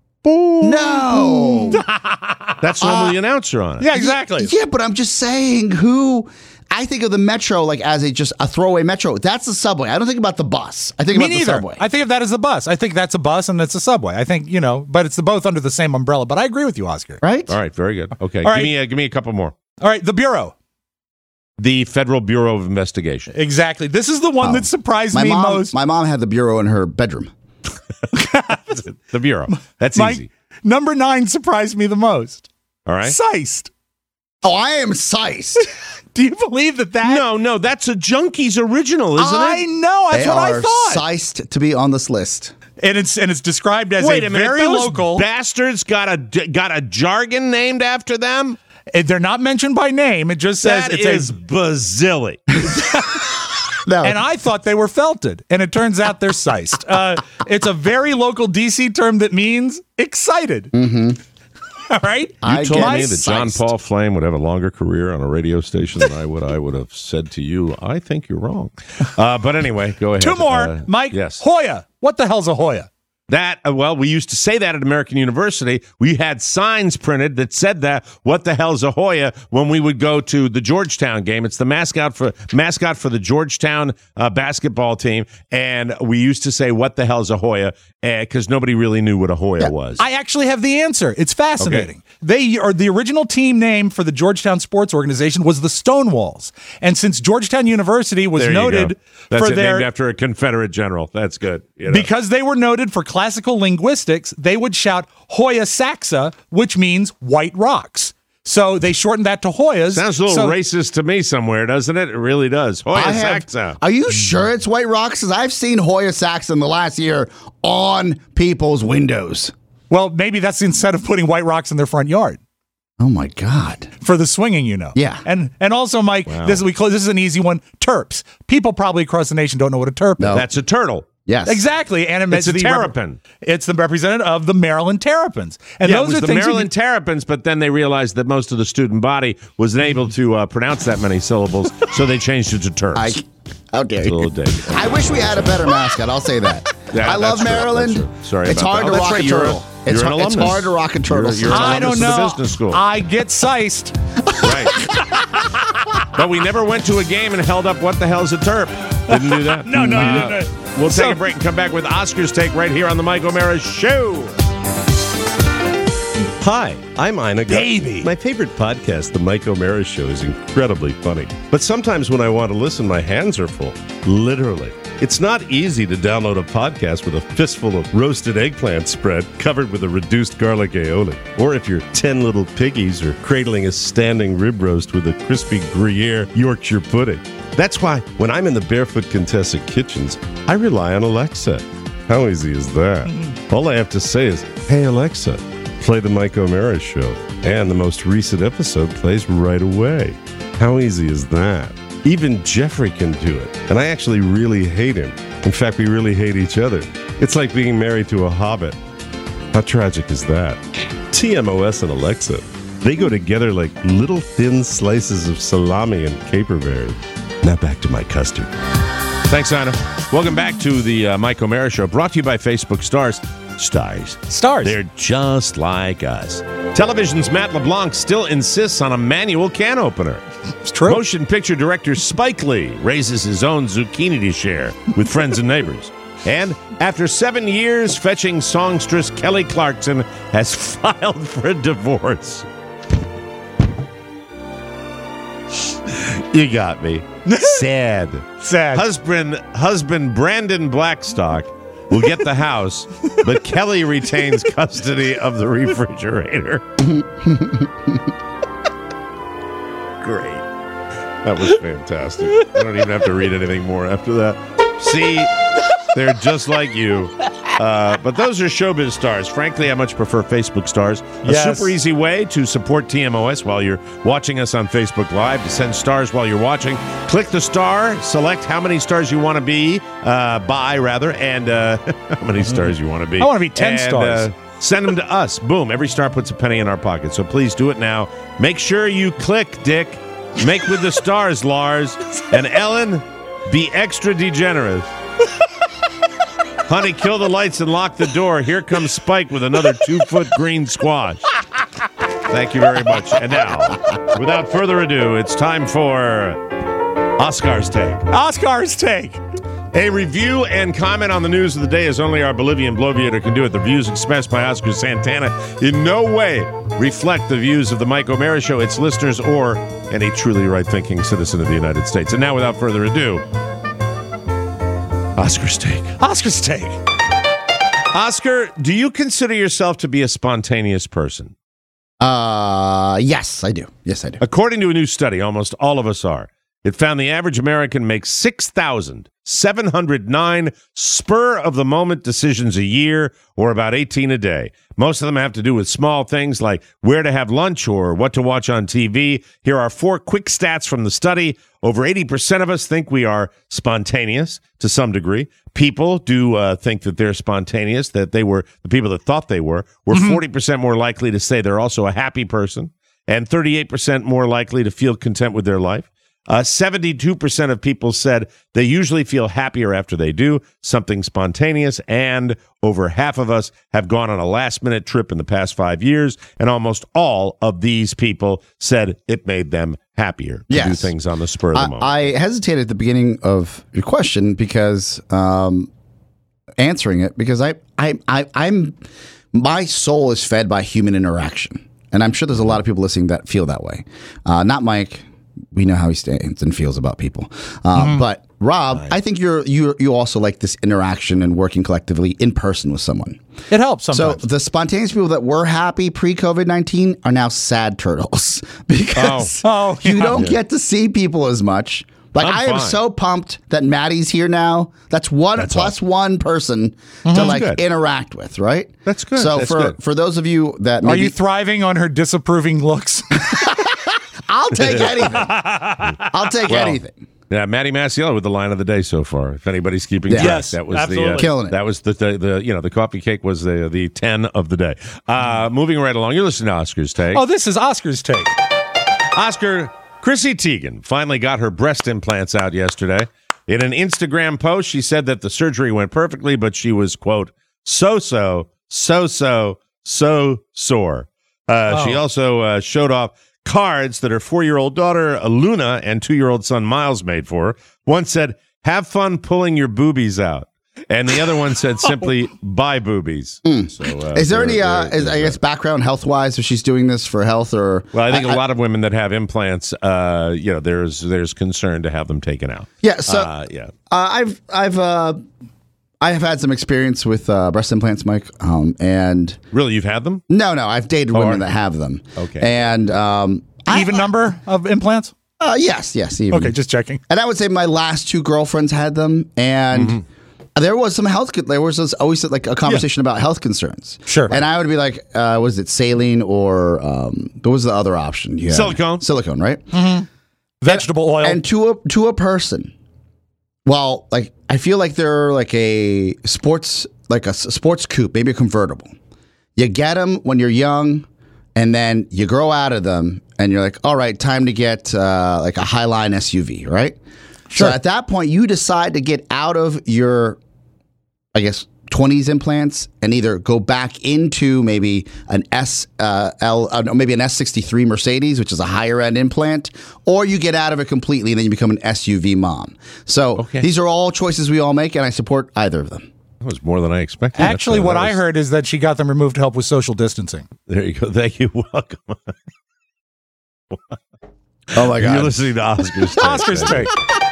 no. That's normally the announcer on it. Yeah, exactly. Yeah, but I'm just saying who. I think of the Metro like as a just a throwaway Metro. That's the subway. I don't think about the bus. I think Me about the neither. subway. I think of that as a bus. I think that's a bus and it's a subway. I think, you know, but it's both under the same umbrella. But I agree with you, Oscar. Right? All right. Very good. Okay. All give right. me a, give me a couple more. All right, the Bureau. The Federal Bureau of Investigation. Exactly. This is the one Oh. that surprised my me mom, most. My mom had the bureau in her bedroom. The Bureau. That's My- easy. Number nine surprised me the most. All right. Seist. Oh, I am sized. Do you believe that that? No, no, that's a Junkies original, isn't I it? know. That's they what are I thought. sized to be on this list. And it's and it's described as Wait a, a minute. very Those local. bastards got a got a jargon named after them. And they're not mentioned by name. It just says That it's is a. Bazilli. No. And I thought they were felted, and it turns out they're sized. Uh, it's a very local D C term that means excited. Mm-hmm. All right. You I told get me that John sized. Paul Flame would have a longer career on a radio station than I would. I would have said to you, I think you're wrong. Uh, but anyway, go ahead. Two more, Uh, Mike. Yes. Hoya. What the hell's a Hoya? That, uh, well, we used to say that at American University. We had signs printed that said that, what the hell's a Hoya, when we would go to the Georgetown game. It's the mascot for mascot for the Georgetown uh, basketball team. And we used to say, what the hell's a Hoya, because nobody really knew what a Hoya was. I actually have the answer. It's fascinating. They are the original team name for the Georgetown sports organization was the Stonewalls. And since Georgetown University was There you noted go. That's for it, their named after a Confederate general. That's good. You know. because they were noted for classical linguistics, they would shout Hoya Saxa, which means white rocks. So they shortened that to Hoyas. Sounds a little So- racist to me somewhere, doesn't it? It really does. Hoya I have- Saxa. Are you sure it's White Rocks? Because I've seen Hoya Sacks in the last year on people's windows. Well, maybe that's instead of putting white rocks in their front yard. Oh my God! For the swinging, you know. Yeah. And and also, Mike, Wow. this we close. This is an easy one. Terps. People probably across the nation don't know what a terp No. is. That's a turtle. Yes, Exactly. And It's a the terrapin. It's the representative of the Maryland Terrapins. And yeah, those it was are the things you Maryland Terrapins, but then they realized that most of the student body wasn't able to uh, pronounce that many syllables, so they changed it to terps. I. How dare It's a you? little dig. I wish we had a better mascot. I'll say that. Yeah, I love that's true. Maryland. That's true. Sorry it's about hard that. to Oh, that's rock right. a You're a- turtle. It's, you're an hard, it's alumnus. hard to rock a turtle. You're- you're an I don't alumnus of the know. business school. I get sized. Right. But we never went to a game and held up what the hell's a terp. Didn't do that. No, no, Uh, no, no. We'll take So- a break and come back with Oscar's take right here on the Mike O'Mara Show. Hi, I'm Ina Gut. Baby. My favorite podcast, The Mike O'Mara Show, is incredibly funny. But sometimes when I want to listen, my hands are full. Literally. It's not easy to download a podcast with a fistful of roasted eggplant spread covered with a reduced garlic aioli. Or if you're ten little piggies or cradling a standing rib roast with a crispy Gruyere Yorkshire pudding. That's why when I'm in the Barefoot Contessa kitchens, I rely on Alexa. How easy is that? All I have to say is, hey Alexa, play the Mike O'Mara Show. And the most recent episode plays right away. How easy is that? Even Jeffrey can do it. And I actually really hate him. In fact, we really hate each other. It's like being married to a hobbit. How tragic is that? T M O S and Alexa, they go together like little thin slices of salami and caperberry. Now back to my custard. Thanks, Anna. Welcome back to the uh, Mike O'Mara Show, brought to you by Facebook Stars. Stars. Stars. They're just like us. Television's Matt LeBlanc still insists on a manual can opener. It's true. Motion picture director Spike Lee raises his own zucchini to share with friends and neighbors. And after seven years, fetching songstress Kelly Clarkson has filed for a divorce. You got me. Sad. Sad. Husband, husband Brandon Blackstock will get the house, but Kelly retains custody of the refrigerator. Great. That was fantastic. I don't even have to read anything more after that. See, they're just like you. Uh, but those are showbiz stars. Frankly, I much prefer Facebook stars. A Yes. super easy way to support T M O S while you're watching us on Facebook Live. To send stars while you're watching, click the star, select how many stars you want to be, uh, buy rather, and uh, how many stars you want to be. I want to be ten And, stars. Uh, send them to us. Boom. Every star puts a penny in our pocket. So please do it now. Make sure you click, Dick. Make with the stars, Lars. And Ellen, be extra degenerate. Honey, kill the lights and lock the door. Here comes Spike with another two-foot green squash. Thank you very much. And now, without further ado, it's time for Oscar's Take. Oscar's Take. A review and comment on the news of the day as only our Bolivian bloviator can do it. The views expressed by Oscar Santana in no way reflect the views of the Mike O'Mara Show, its listeners, or any truly right-thinking citizen of the United States. And now, without further ado, Oscar's Take. Oscar's Take. Oscar, do you consider yourself to be a spontaneous person? Uh, yes, I do. Yes, I do. According to a new study, almost all of us are. It found the average American makes six thousand seven hundred nine spur-of-the-moment decisions a year, or about eighteen a day. Most of them have to do with small things like where to have lunch or what to watch on T V. Here are four quick stats from the study. Over eighty percent of us think we are spontaneous to some degree. People do uh, think that they're spontaneous, that they were the people that thought they were. We're mm-hmm. forty percent more likely to say they're also a happy person, and thirty-eight percent more likely to feel content with their life. Uh, seventy-two percent of people said they usually feel happier after they do something spontaneous, and over half of us have gone on a last-minute trip in the past five years, and almost all of these people said it made them happier to yes. do things on the spur of the I, moment. I hesitated at the beginning of your question because um, answering it because I, I, I, I'm my soul is fed by human interaction, and I'm sure there's a lot of people listening that feel that way. Uh, not Mike. We know how he stands and feels about people. Uh, mm-hmm. But Rob, right. I think you're you you also like this interaction and working collectively in person with someone. It helps sometimes. So the spontaneous people that were happy pre-COVID nineteen are now sad turtles because oh. Oh, yeah. you don't get to see people as much. Like I'm I am fine. so pumped that Maddie's here now. That's one That's plus awesome. one person mm-hmm. to like good. interact with, right? That's good. So That's for good. for those of you that maybe, are you thriving on her disapproving looks? I'll take anything. I'll take well, anything. Yeah, Maddie Masiello with the line of the day so far. If anybody's keeping Yeah. track, Yes, that was absolutely. the uh, Killing it. That was the, the the you know the coffee cake was the the ten of the day. Uh, moving right along, you're listening to Oscar's Take. Oh, this is Oscar's Take. Oscar, Chrissy Teigen finally got her breast implants out yesterday. In an Instagram post, she said that the surgery went perfectly, but she was quote so so so so so sore. Uh, oh. She also uh, showed off cards that her four-year-old daughter, Luna, and two-year-old son, Miles, made for her. One said, have fun pulling your boobies out. And the other one said simply, buy boobies. Mm. So, uh, is there they're, any, uh, they're, is, they're, I guess, background health-wise, if she's doing this for health or... Well, I think I, a lot of women that have implants, uh, you know, there's there's concern to have them taken out. Yeah, so uh, yeah. Uh, I've, I've, uh, I have had some experience with uh, breast implants, Mike, um, and... Really, you've had them? No, no, I've dated Oh, women are that you? have them. Okay. And... Um, Even I, number of implants? Uh, yes, yes. Even. Okay, just checking. And I would say my last two girlfriends had them, and mm-hmm. there was some health. There was this, always like a conversation yeah. about health concerns. Sure. And I would be like, uh, was it saline or um, what was the other option? You had? Silicone. Silicone, right? Mm-hmm. Vegetable oil. And to a to a person, well, like I feel like they're like a sports like a s- sports coupe, maybe a convertible. You get them when you're young. And then you grow out of them, and you're like, all right, time to get uh, like a Highline S U V, right? Sure. So at that point, you decide to get out of your, I guess, twenties implants and either go back into maybe an S uh, L, uh, maybe an S sixty-three Mercedes, which is a higher end implant, or you get out of it completely and then you become an S U V mom. So okay. these are all choices we all make, and I support either of them. That was more than I expected. Actually, That's, uh, what that I was- heard is that she got them removed to help with social distancing. There you go. Thank you. Welcome. Oh my God! You're listening to Oscar's take. Oscar's take.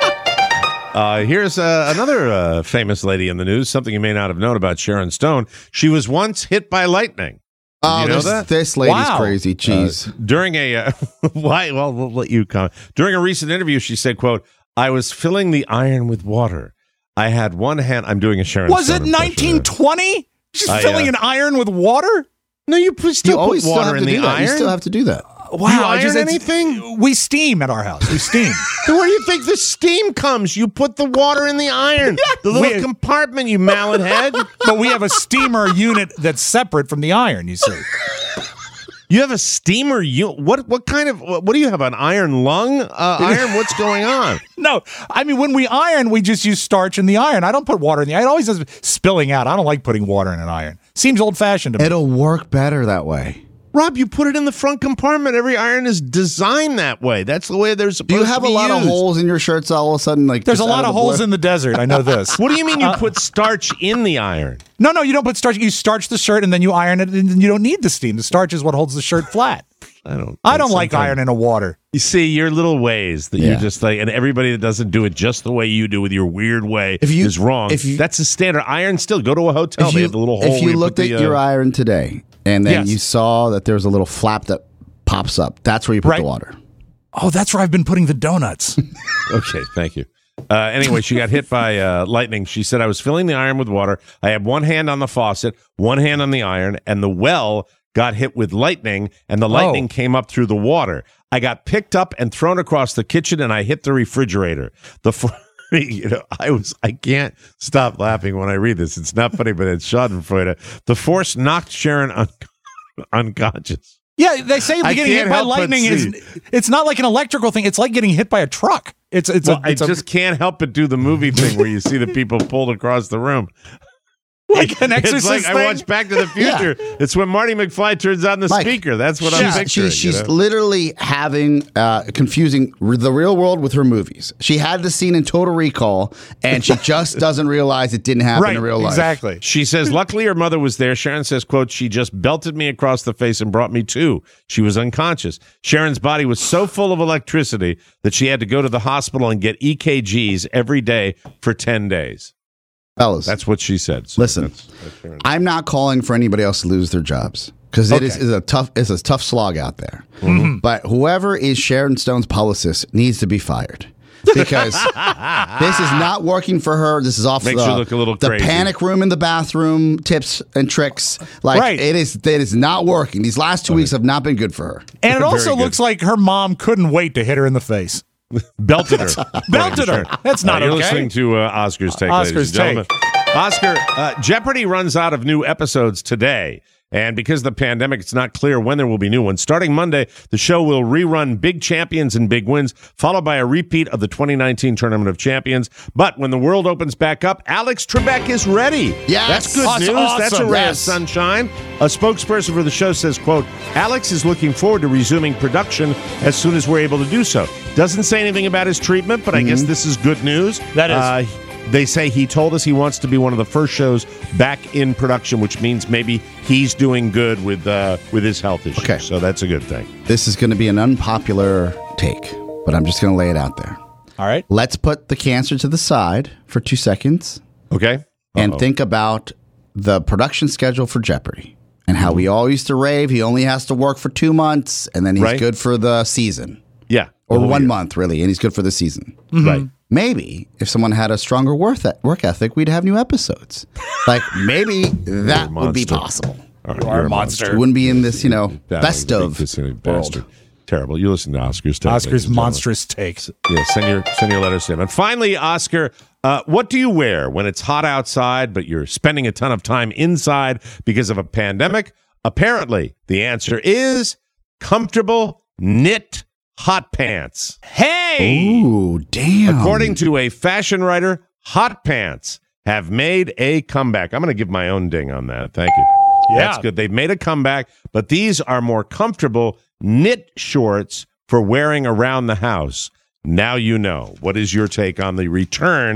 Uh, here's uh, another uh, famous lady in the news. Something you may not have known about Sharon Stone. She was once hit by lightning. Did oh, you know this, that? this lady's Wow. crazy. Jeez. Uh, during a uh, why? Well, we'll let you comment. During a recent interview, she said, "quote I was filling the iron with water. I had one hand. I'm doing a Sharon. Was Stone it impression nineteen twenty? She's I, filling uh, an iron with water? No, you put, still you put always still water have in to the do that. iron. You still have to do that. Wow, you I iron just- it's- anything? We steam at our house. We steam. Then where do you think the steam comes? You put the water in the iron, the little We- compartment. You mallet head. But we have a steamer unit that's separate from the iron, you see. You have a steamer. You what? What kind of? What, what do you have? An iron lung? Uh, iron? What's going on? No, I mean, when we iron, we just use starch in the iron. I don't put water in the iron. It always is spilling out. I don't like putting water in an iron. Seems old-fashioned to me. It'll work better that way. Rob, you put it in the front compartment. Every iron is designed that way. That's the way they're supposed to Do be you have a lot used. of holes in your shirts all of a sudden? Like There's a just lot out of the holes blue? in the desert. I know this. What do you mean you put starch in the iron? No, no, you don't put starch. You starch the shirt and then you iron it, and you don't need the steam. The starch is what holds the shirt flat. I don't. I don't like sometimes- iron in a water. You see, your little ways that Yeah. you just like, and everybody that doesn't do it just the way you do with your weird way If you- is wrong. if you- That's the standard. Iron still. Go to a hotel. If They you, have the little hole. if where you looked put at the, uh, your iron today and then Yes. you saw that there's a little flap that pops up, that's where you put Right. the water. Oh, that's where I've been putting the donuts. Okay, thank you. Uh, anyway, she got hit by uh, lightning. She said, I was filling the iron with water. I had one hand on the faucet, one hand on the iron, and the well got hit with lightning, and the lightning Oh. came up through the water. I got picked up and thrown across the kitchen, and I hit the refrigerator. The f- you know, I was I can't stop laughing when I read this. It's not funny, but it's Schadenfreude. The force knocked Sharon un- unconscious. Yeah, they say I getting hit can't by help but lightning is see. it's not like an electrical thing. It's like getting hit by a truck. It's it's Well, a, it's I a, just can't help but do the movie thing where you see the people pulled across the room. like an It's exorcist like thing. I watched Back to the Future. It's when Marty McFly turns on the Mike, speaker. That's what she's, I'm picturing. She's, she's you know? literally having uh, confusing r- the real world with her movies. She had the scene in Total Recall, and she just doesn't realize it didn't happen right, in real life. exactly. She says, luckily her mother was there. Sharon says, quote, she just belted me across the face and brought me to. She was unconscious. Sharon's body was so full of electricity that she had to go to the hospital and get E K Gs every day for ten days. Fellas, That's what she said. So listen, that's- that's Sharon. I'm not calling for anybody else to lose their jobs because it is, Okay. is a tough it's a tough slog out there. Mm-hmm. But whoever is Sharon Stone's publicist needs to be fired because this is not working for her. This is off Makes the, her look a little the crazy. panic room in the bathroom tips and tricks. Like Right. it is it is not working. These last two weeks have not been good for her. And it Very also good. looks like her mom couldn't wait to hit her in the face. Belted her. Belted her. That's not Uh, you're okay. listening to uh, Oscar's Take, Oscar's ladies and gentlemen. Oscar, uh, Jeopardy runs out of new episodes today. And because of the pandemic, it's not clear when there will be new ones. Starting Monday, the show will rerun Big Champions and Big Wins, followed by a repeat of the twenty nineteen Tournament of Champions. But when the world opens back up, Alex Trebek is ready. Yes. That's good That's news. That's a awesome. ray Yes. of sunshine. A spokesperson for the show says, quote, Alex is looking forward to resuming production as soon as we're able to do so. Doesn't say anything about his treatment, but I guess this is good news. That is. Uh, they say he told us he wants to be one of the first shows back in production, which means maybe he's doing good with uh, with his health issues. Okay. So that's a good thing. This is going to be an unpopular take, but I'm just going to lay it out there. All right. Let's put the cancer to the side for two seconds Okay. and Uh-oh. think about the production schedule for Jeopardy and how we all used to rave. He only has to work for two months and then he's Right. good for the season. Yeah. Or The whole one year. month, really, and he's good for the season. Right. Maybe if someone had a stronger work, work ethic, we'd have new episodes. Like maybe that would be monster. possible. All right, You are you're a a monster. We wouldn't be in this, you know, That best was a of big silly world. bastard. Terrible. You listen to Oscar's Take. ladies Oscar's and gentlemen. monstrous takes. Yeah, send your send your letters to him. And finally, Oscar, uh, what do you wear when it's hot outside, but you're spending a ton of time inside because of a pandemic? Apparently, the answer is comfortable knit hot pants. Hey! Ooh, damn. According to a fashion writer, hot pants have made a comeback. I'm going to give my own ding on that. Thank you. Yeah. That's good. They've made a comeback, but these are more comfortable knit shorts for wearing around the house. Now you know. What is your take on the return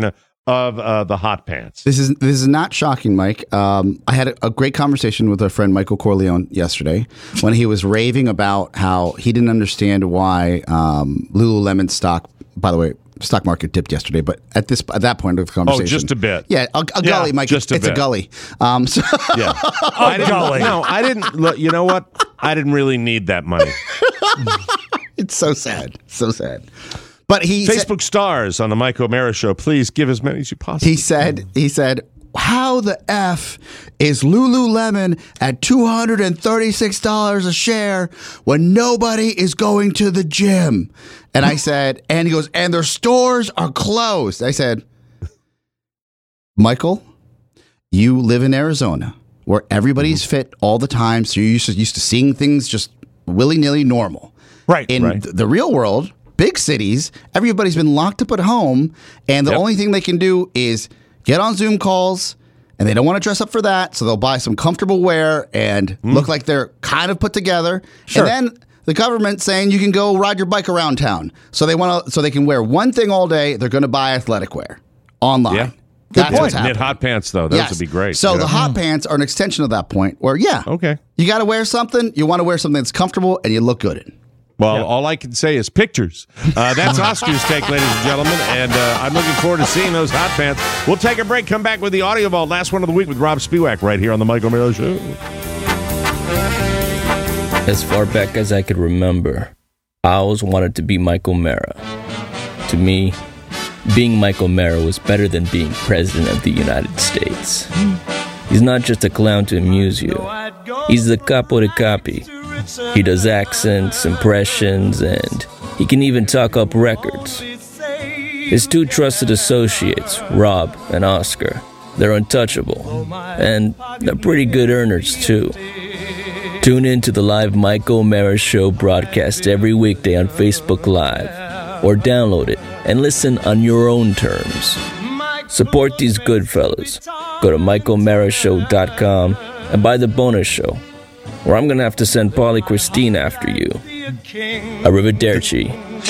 of uh, the hot pants. This is this is not shocking, Mike. Um, I had a, a great conversation with our friend Michael Corleone yesterday when he was raving about how he didn't understand why um, Lululemon stock. By the way, stock market dipped yesterday, but at this at that point of the conversation, oh, just a bit. Yeah, a, a gully, yeah, Mike. Just a it's bit. a gully. Um, so yeah, I didn't, gully. No, I didn't. Look, you know what? I didn't really need that money. It's so sad, so sad. But he Facebook said, stars on the Mike O'Mara Show. Please give as many as you possibly. He said. He said. How the F is Lululemon at two hundred thirty-six dollars a share when nobody is going to the gym? And I said, and he goes, and their stores are closed. I said, Michael, you live in Arizona where everybody's mm-hmm. fit all the time. So you're used to, used to seeing things just willy-nilly normal. Right. In right. the real world, big cities, everybody's been locked up at home. And the yep. only thing they can do is get on Zoom calls, and they don't want to dress up for that, so they'll buy some comfortable wear and mm. look like they're kind of put together. Sure. And then the government's saying you can go ride your bike around town, so they want to, so they can wear one thing all day. They're going to buy athletic wear online. Yeah. That's Good what's point. Knit happening. hot pants, though. Those yes. would be great. So you know? the hot pants are an extension of that point. Where yeah, okay, you got to wear something. You want to wear something that's comfortable and you look good in. Well, yeah. all I can say is pictures. Uh, that's Oscar's take, ladies and gentlemen, and uh, I'm looking forward to seeing those hot pants. We'll take a break, come back with the Audio Vault, last one of the week with Rob Spiewak right here on the Mike O'Mara Show. As far back as I could remember, I always wanted to be Mike O'Mara. To me, being Mike O'Mara was better than being President of the United States. He's not just a clown to amuse you. He's the capo de capi. He does accents, impressions, and he can even talk up records. His two trusted associates, Rob and Oscar, they're untouchable, and they're pretty good earners, too. Tune in to the live Mike O'Mara Show broadcast every weekday on Facebook Live, or download it and listen on your own terms. Support these good fellas. Go to Mike O'Mara Show dot com and buy the bonus show, or I'm going to have to send Paulie Christine after you. Arrivederci.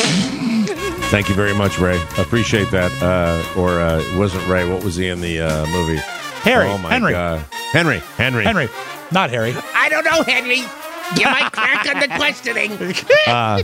Thank you very much, Ray. Appreciate that. Uh, or uh, it wasn't Ray. What was he in the uh, movie? Harry. Oh, my Henry. God. Henry. Henry. Henry. Not Harry. I don't know, Henry. You might crack on the questioning. Uh,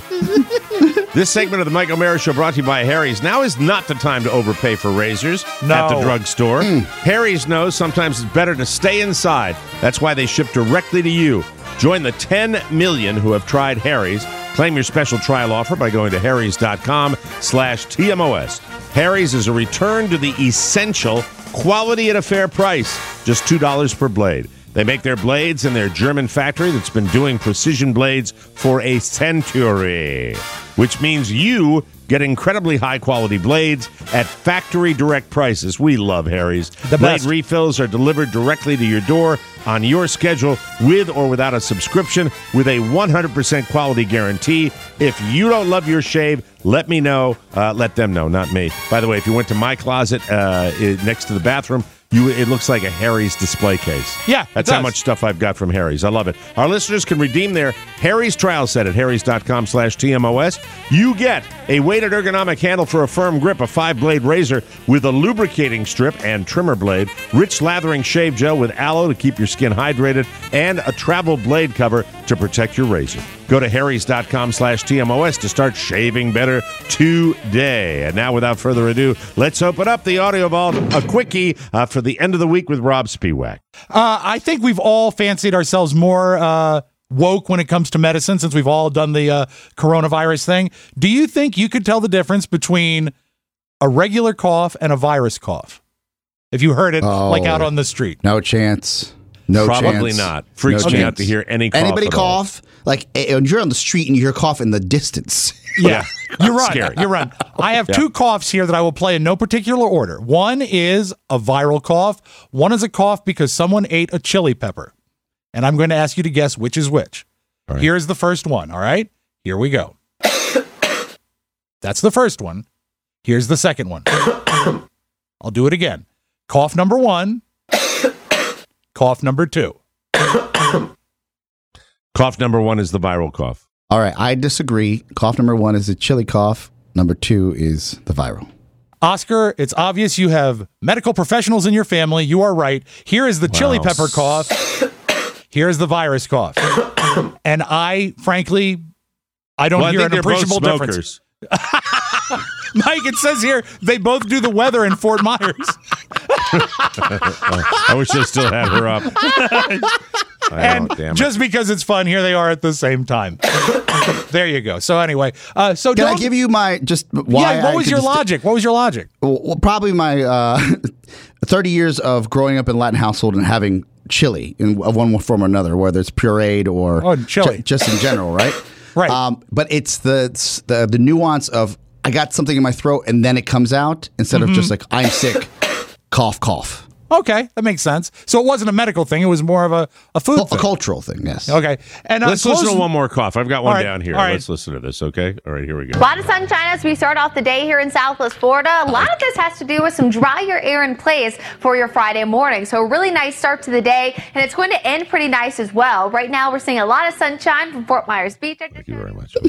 this segment of the Mike O'Mara Show brought to you by Harry's. Now is not the time to overpay for razors no. at the drugstore. Mm. Harry's knows sometimes it's better to stay inside. That's why they ship directly to you. Join the ten million who have tried Harry's. Claim your special trial offer by going to harrys.com slash TMOS. Harry's is a return to the essential quality at a fair price. Just two dollars per blade. They make their blades in their German factory that's been doing precision blades for a century, which means you get incredibly high-quality blades at factory direct prices. We love Harry's. The Blade best. refills are delivered directly to your door on your schedule with or without a subscription with a one hundred percent quality guarantee. If you don't love your shave, let me know. Uh, let them know, not me. By the way, if you went to my closet uh, next to the bathroom, You, it looks like a Harry's display case. Yeah, That's how much stuff I've got from Harry's. I love it. Our listeners can redeem their Harry's trial set at harrys.com slash TMOS. You get a weighted ergonomic handle for a firm grip, a five-blade razor with a lubricating strip and trimmer blade, rich lathering shave gel with aloe to keep your skin hydrated, and a travel blade cover to protect your razor. Go to harrys.com slash TMOS to start shaving better today. And now, without further ado, let's open up the Audio Vault, a quickie uh, for the end of the week with Rob Spiewak. Uh, I think we've all fancied ourselves more uh, woke when it comes to medicine since we've all done the uh, coronavirus thing. Do you think you could tell the difference between a regular cough and a virus cough? If you heard it Oh. like out on the street. No chance. No Probably chance. not. Freaks No me chance. out to hear any cough Anybody at all. cough? Like, eh, when you're on the street and you hear cough in the distance. Yeah, you're right. Scary. You're right. I have Yeah. two coughs here that I will play in no particular order. One is a viral cough. One is a cough because someone ate a chili pepper. And I'm going to ask you to guess which is which. All right. Here's the first one. All right. Here we go. That's the first one. Here's the second one. I'll do it again. Cough number one. Cough number two. Cough number one is the viral cough. All right, I disagree. Cough number one is the chili cough. Number two is the viral. Oscar, it's obvious you have medical professionals in your family. You are right. Here is the wow. chili pepper cough. Here's the virus cough. And I, frankly, I don't well, hear I an appreciable difference. Mike, it says here they both do the weather in Fort Myers. I wish I still had her up. And oh, damn just it. because it's fun, here they are at the same time. There you go. So anyway, uh, so can don't, I give you my just why? Yeah. What I was your just, logic? What was your logic? Well, probably my uh, thirty years of growing up in Latin household and having chili in one form or another, whether it's pureed or oh, chili, j- just in general, right? Right. Um, but it's the, it's the the nuance of I got something in my throat and then it comes out instead mm-hmm. of just like I'm sick, cough, cough. Okay, that makes sense. So it wasn't a medical thing; it was more of a, a food, a, thing. a cultural thing. Yes. Okay, and uh, let's close... listen to one more cough. I've got one right, down here. right. Let's listen to this. Okay. All right. Here we go. A lot of sunshine as we start off the day here in Southwest Florida. A lot of this has to do with some drier air in place for your Friday morning. So a really nice start to the day, and it's going to end pretty nice as well. Right now, we're seeing a lot of sunshine from Fort Myers Beach. Thank you very much.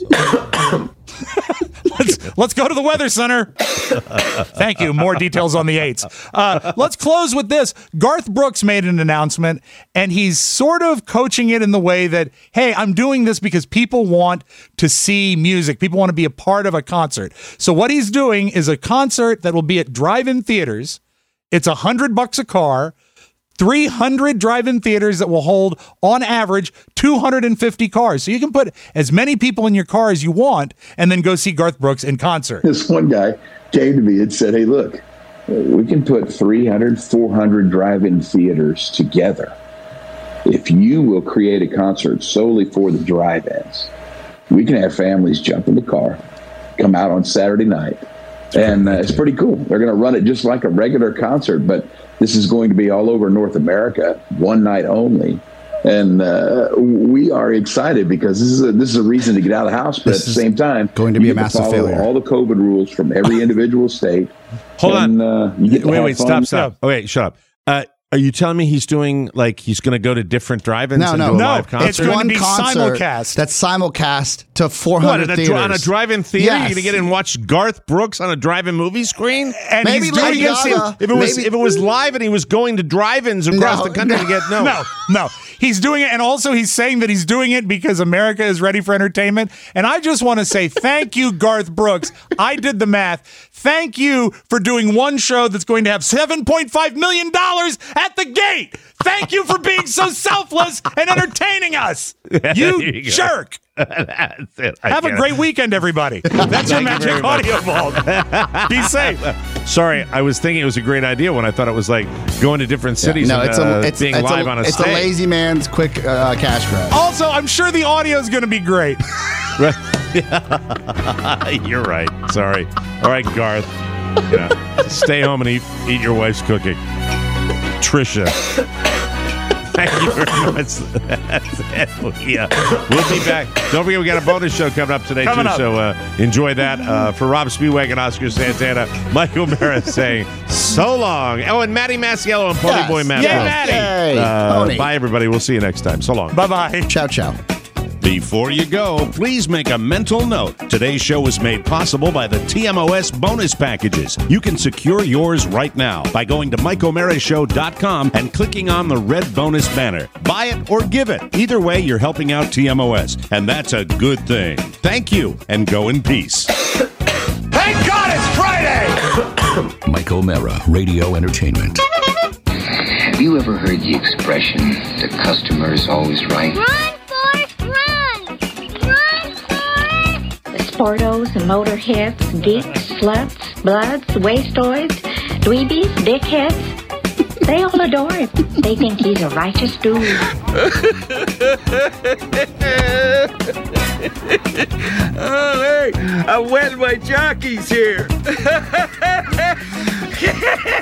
let's, let's go to the Weather Center. Thank you. More details on the eights. Uh, let's close with this. Garth Brooks made an announcement, and he's sort of coaching it in the way that, hey, I'm doing this because people want to see music. People want to be a part of a concert. So what he's doing is a concert that will be at drive-in theaters. It's a hundred bucks a car. three hundred drive-in theaters that will hold, on average, two hundred fifty cars. So you can put as many people in your car as you want and then go see Garth Brooks in concert. This one guy came to me and said, hey, look, we can put three hundred, four hundred drive-in theaters together. If you will create a concert solely for the drive-ins, we can have families jump in the car, come out on Saturday night, and uh, it's pretty cool. They're going to run it just like a regular concert, but this is going to be all over North America, one night only. And uh, we are excited because this is a, this is a reason to get out of the house, but this at the same time, going to be a massive follow failure. All the COVID rules from every individual state. Hold and, on. Uh, you get to wait, have wait, fun. stop, stop. Oh, wait, shut up. Uh, are you telling me he's doing, like, he's going to go to different drive-ins No, and no. do a No, live concert? it's going One to be concert simulcast. That's simulcast to four What, hundred at a, theaters. dri- on a drive-in theater? Yes. You're going to get in and watch Garth Brooks on a drive-in movie screen? And Maybe he's Lady doing it. Gaga. If it was Maybe- if it was live and he was going to drive-ins across No, the country no. to get no. No, no. He's doing it, and also he's saying that he's doing it because America is ready for entertainment. And I just want to say thank you, Garth Brooks. I did the math. Thank you for doing one show that's going to have seven point five million dollars at the gate. Thank you for being so selfless and entertaining us. You, you go. jerk. That's it. I Have a can't- great weekend, everybody. That's your Thank you Magic very much. Audio Vault. Be safe. Sorry, I was thinking it was a great idea when I thought it was like going to different cities No, and it's uh, a it's, being it's live a, on a it's stage. a lazy man's quick uh, cash grab. Also, I'm sure the audio is going to be great. You're right. Sorry. All right, Garth. Yeah. Stay home and eat eat your wife's cooking. Trisha. Thank you very much. That's it. Yeah. We'll be back. Don't forget, we got a bonus show coming up today, Coming too. up. So uh, enjoy that. Uh, for Rob Speedwagon, Oscar Santana, Michael Mara saying so long. Oh, and Matty Masiello and Pony Yes. Boy Matt. Yay, Rose. Matty. Yay, Uh, Pony. bye, everybody. We'll see you next time. So long. Bye-bye. Ciao, ciao. Before you go, please make a mental note. Today's show was made possible by the T M O S bonus packages. You can secure yours right now by going to mike o'mara show dot com and clicking on the red bonus banner. Buy it or give it. Either way, you're helping out T M O S, and that's a good thing. Thank you, and go in peace. Thank God it's Friday! Mike O'Mara, Radio Entertainment. Have you ever heard the expression, the customer is always right? Run, Forrest, run! Run, Forrest! The sportos, the motorheads, geeks, sluts, bloods, wastoids, dweebies, dickheads, they all adore him. They think he's a righteous dude. Oh, hey, I wet my jockeys here.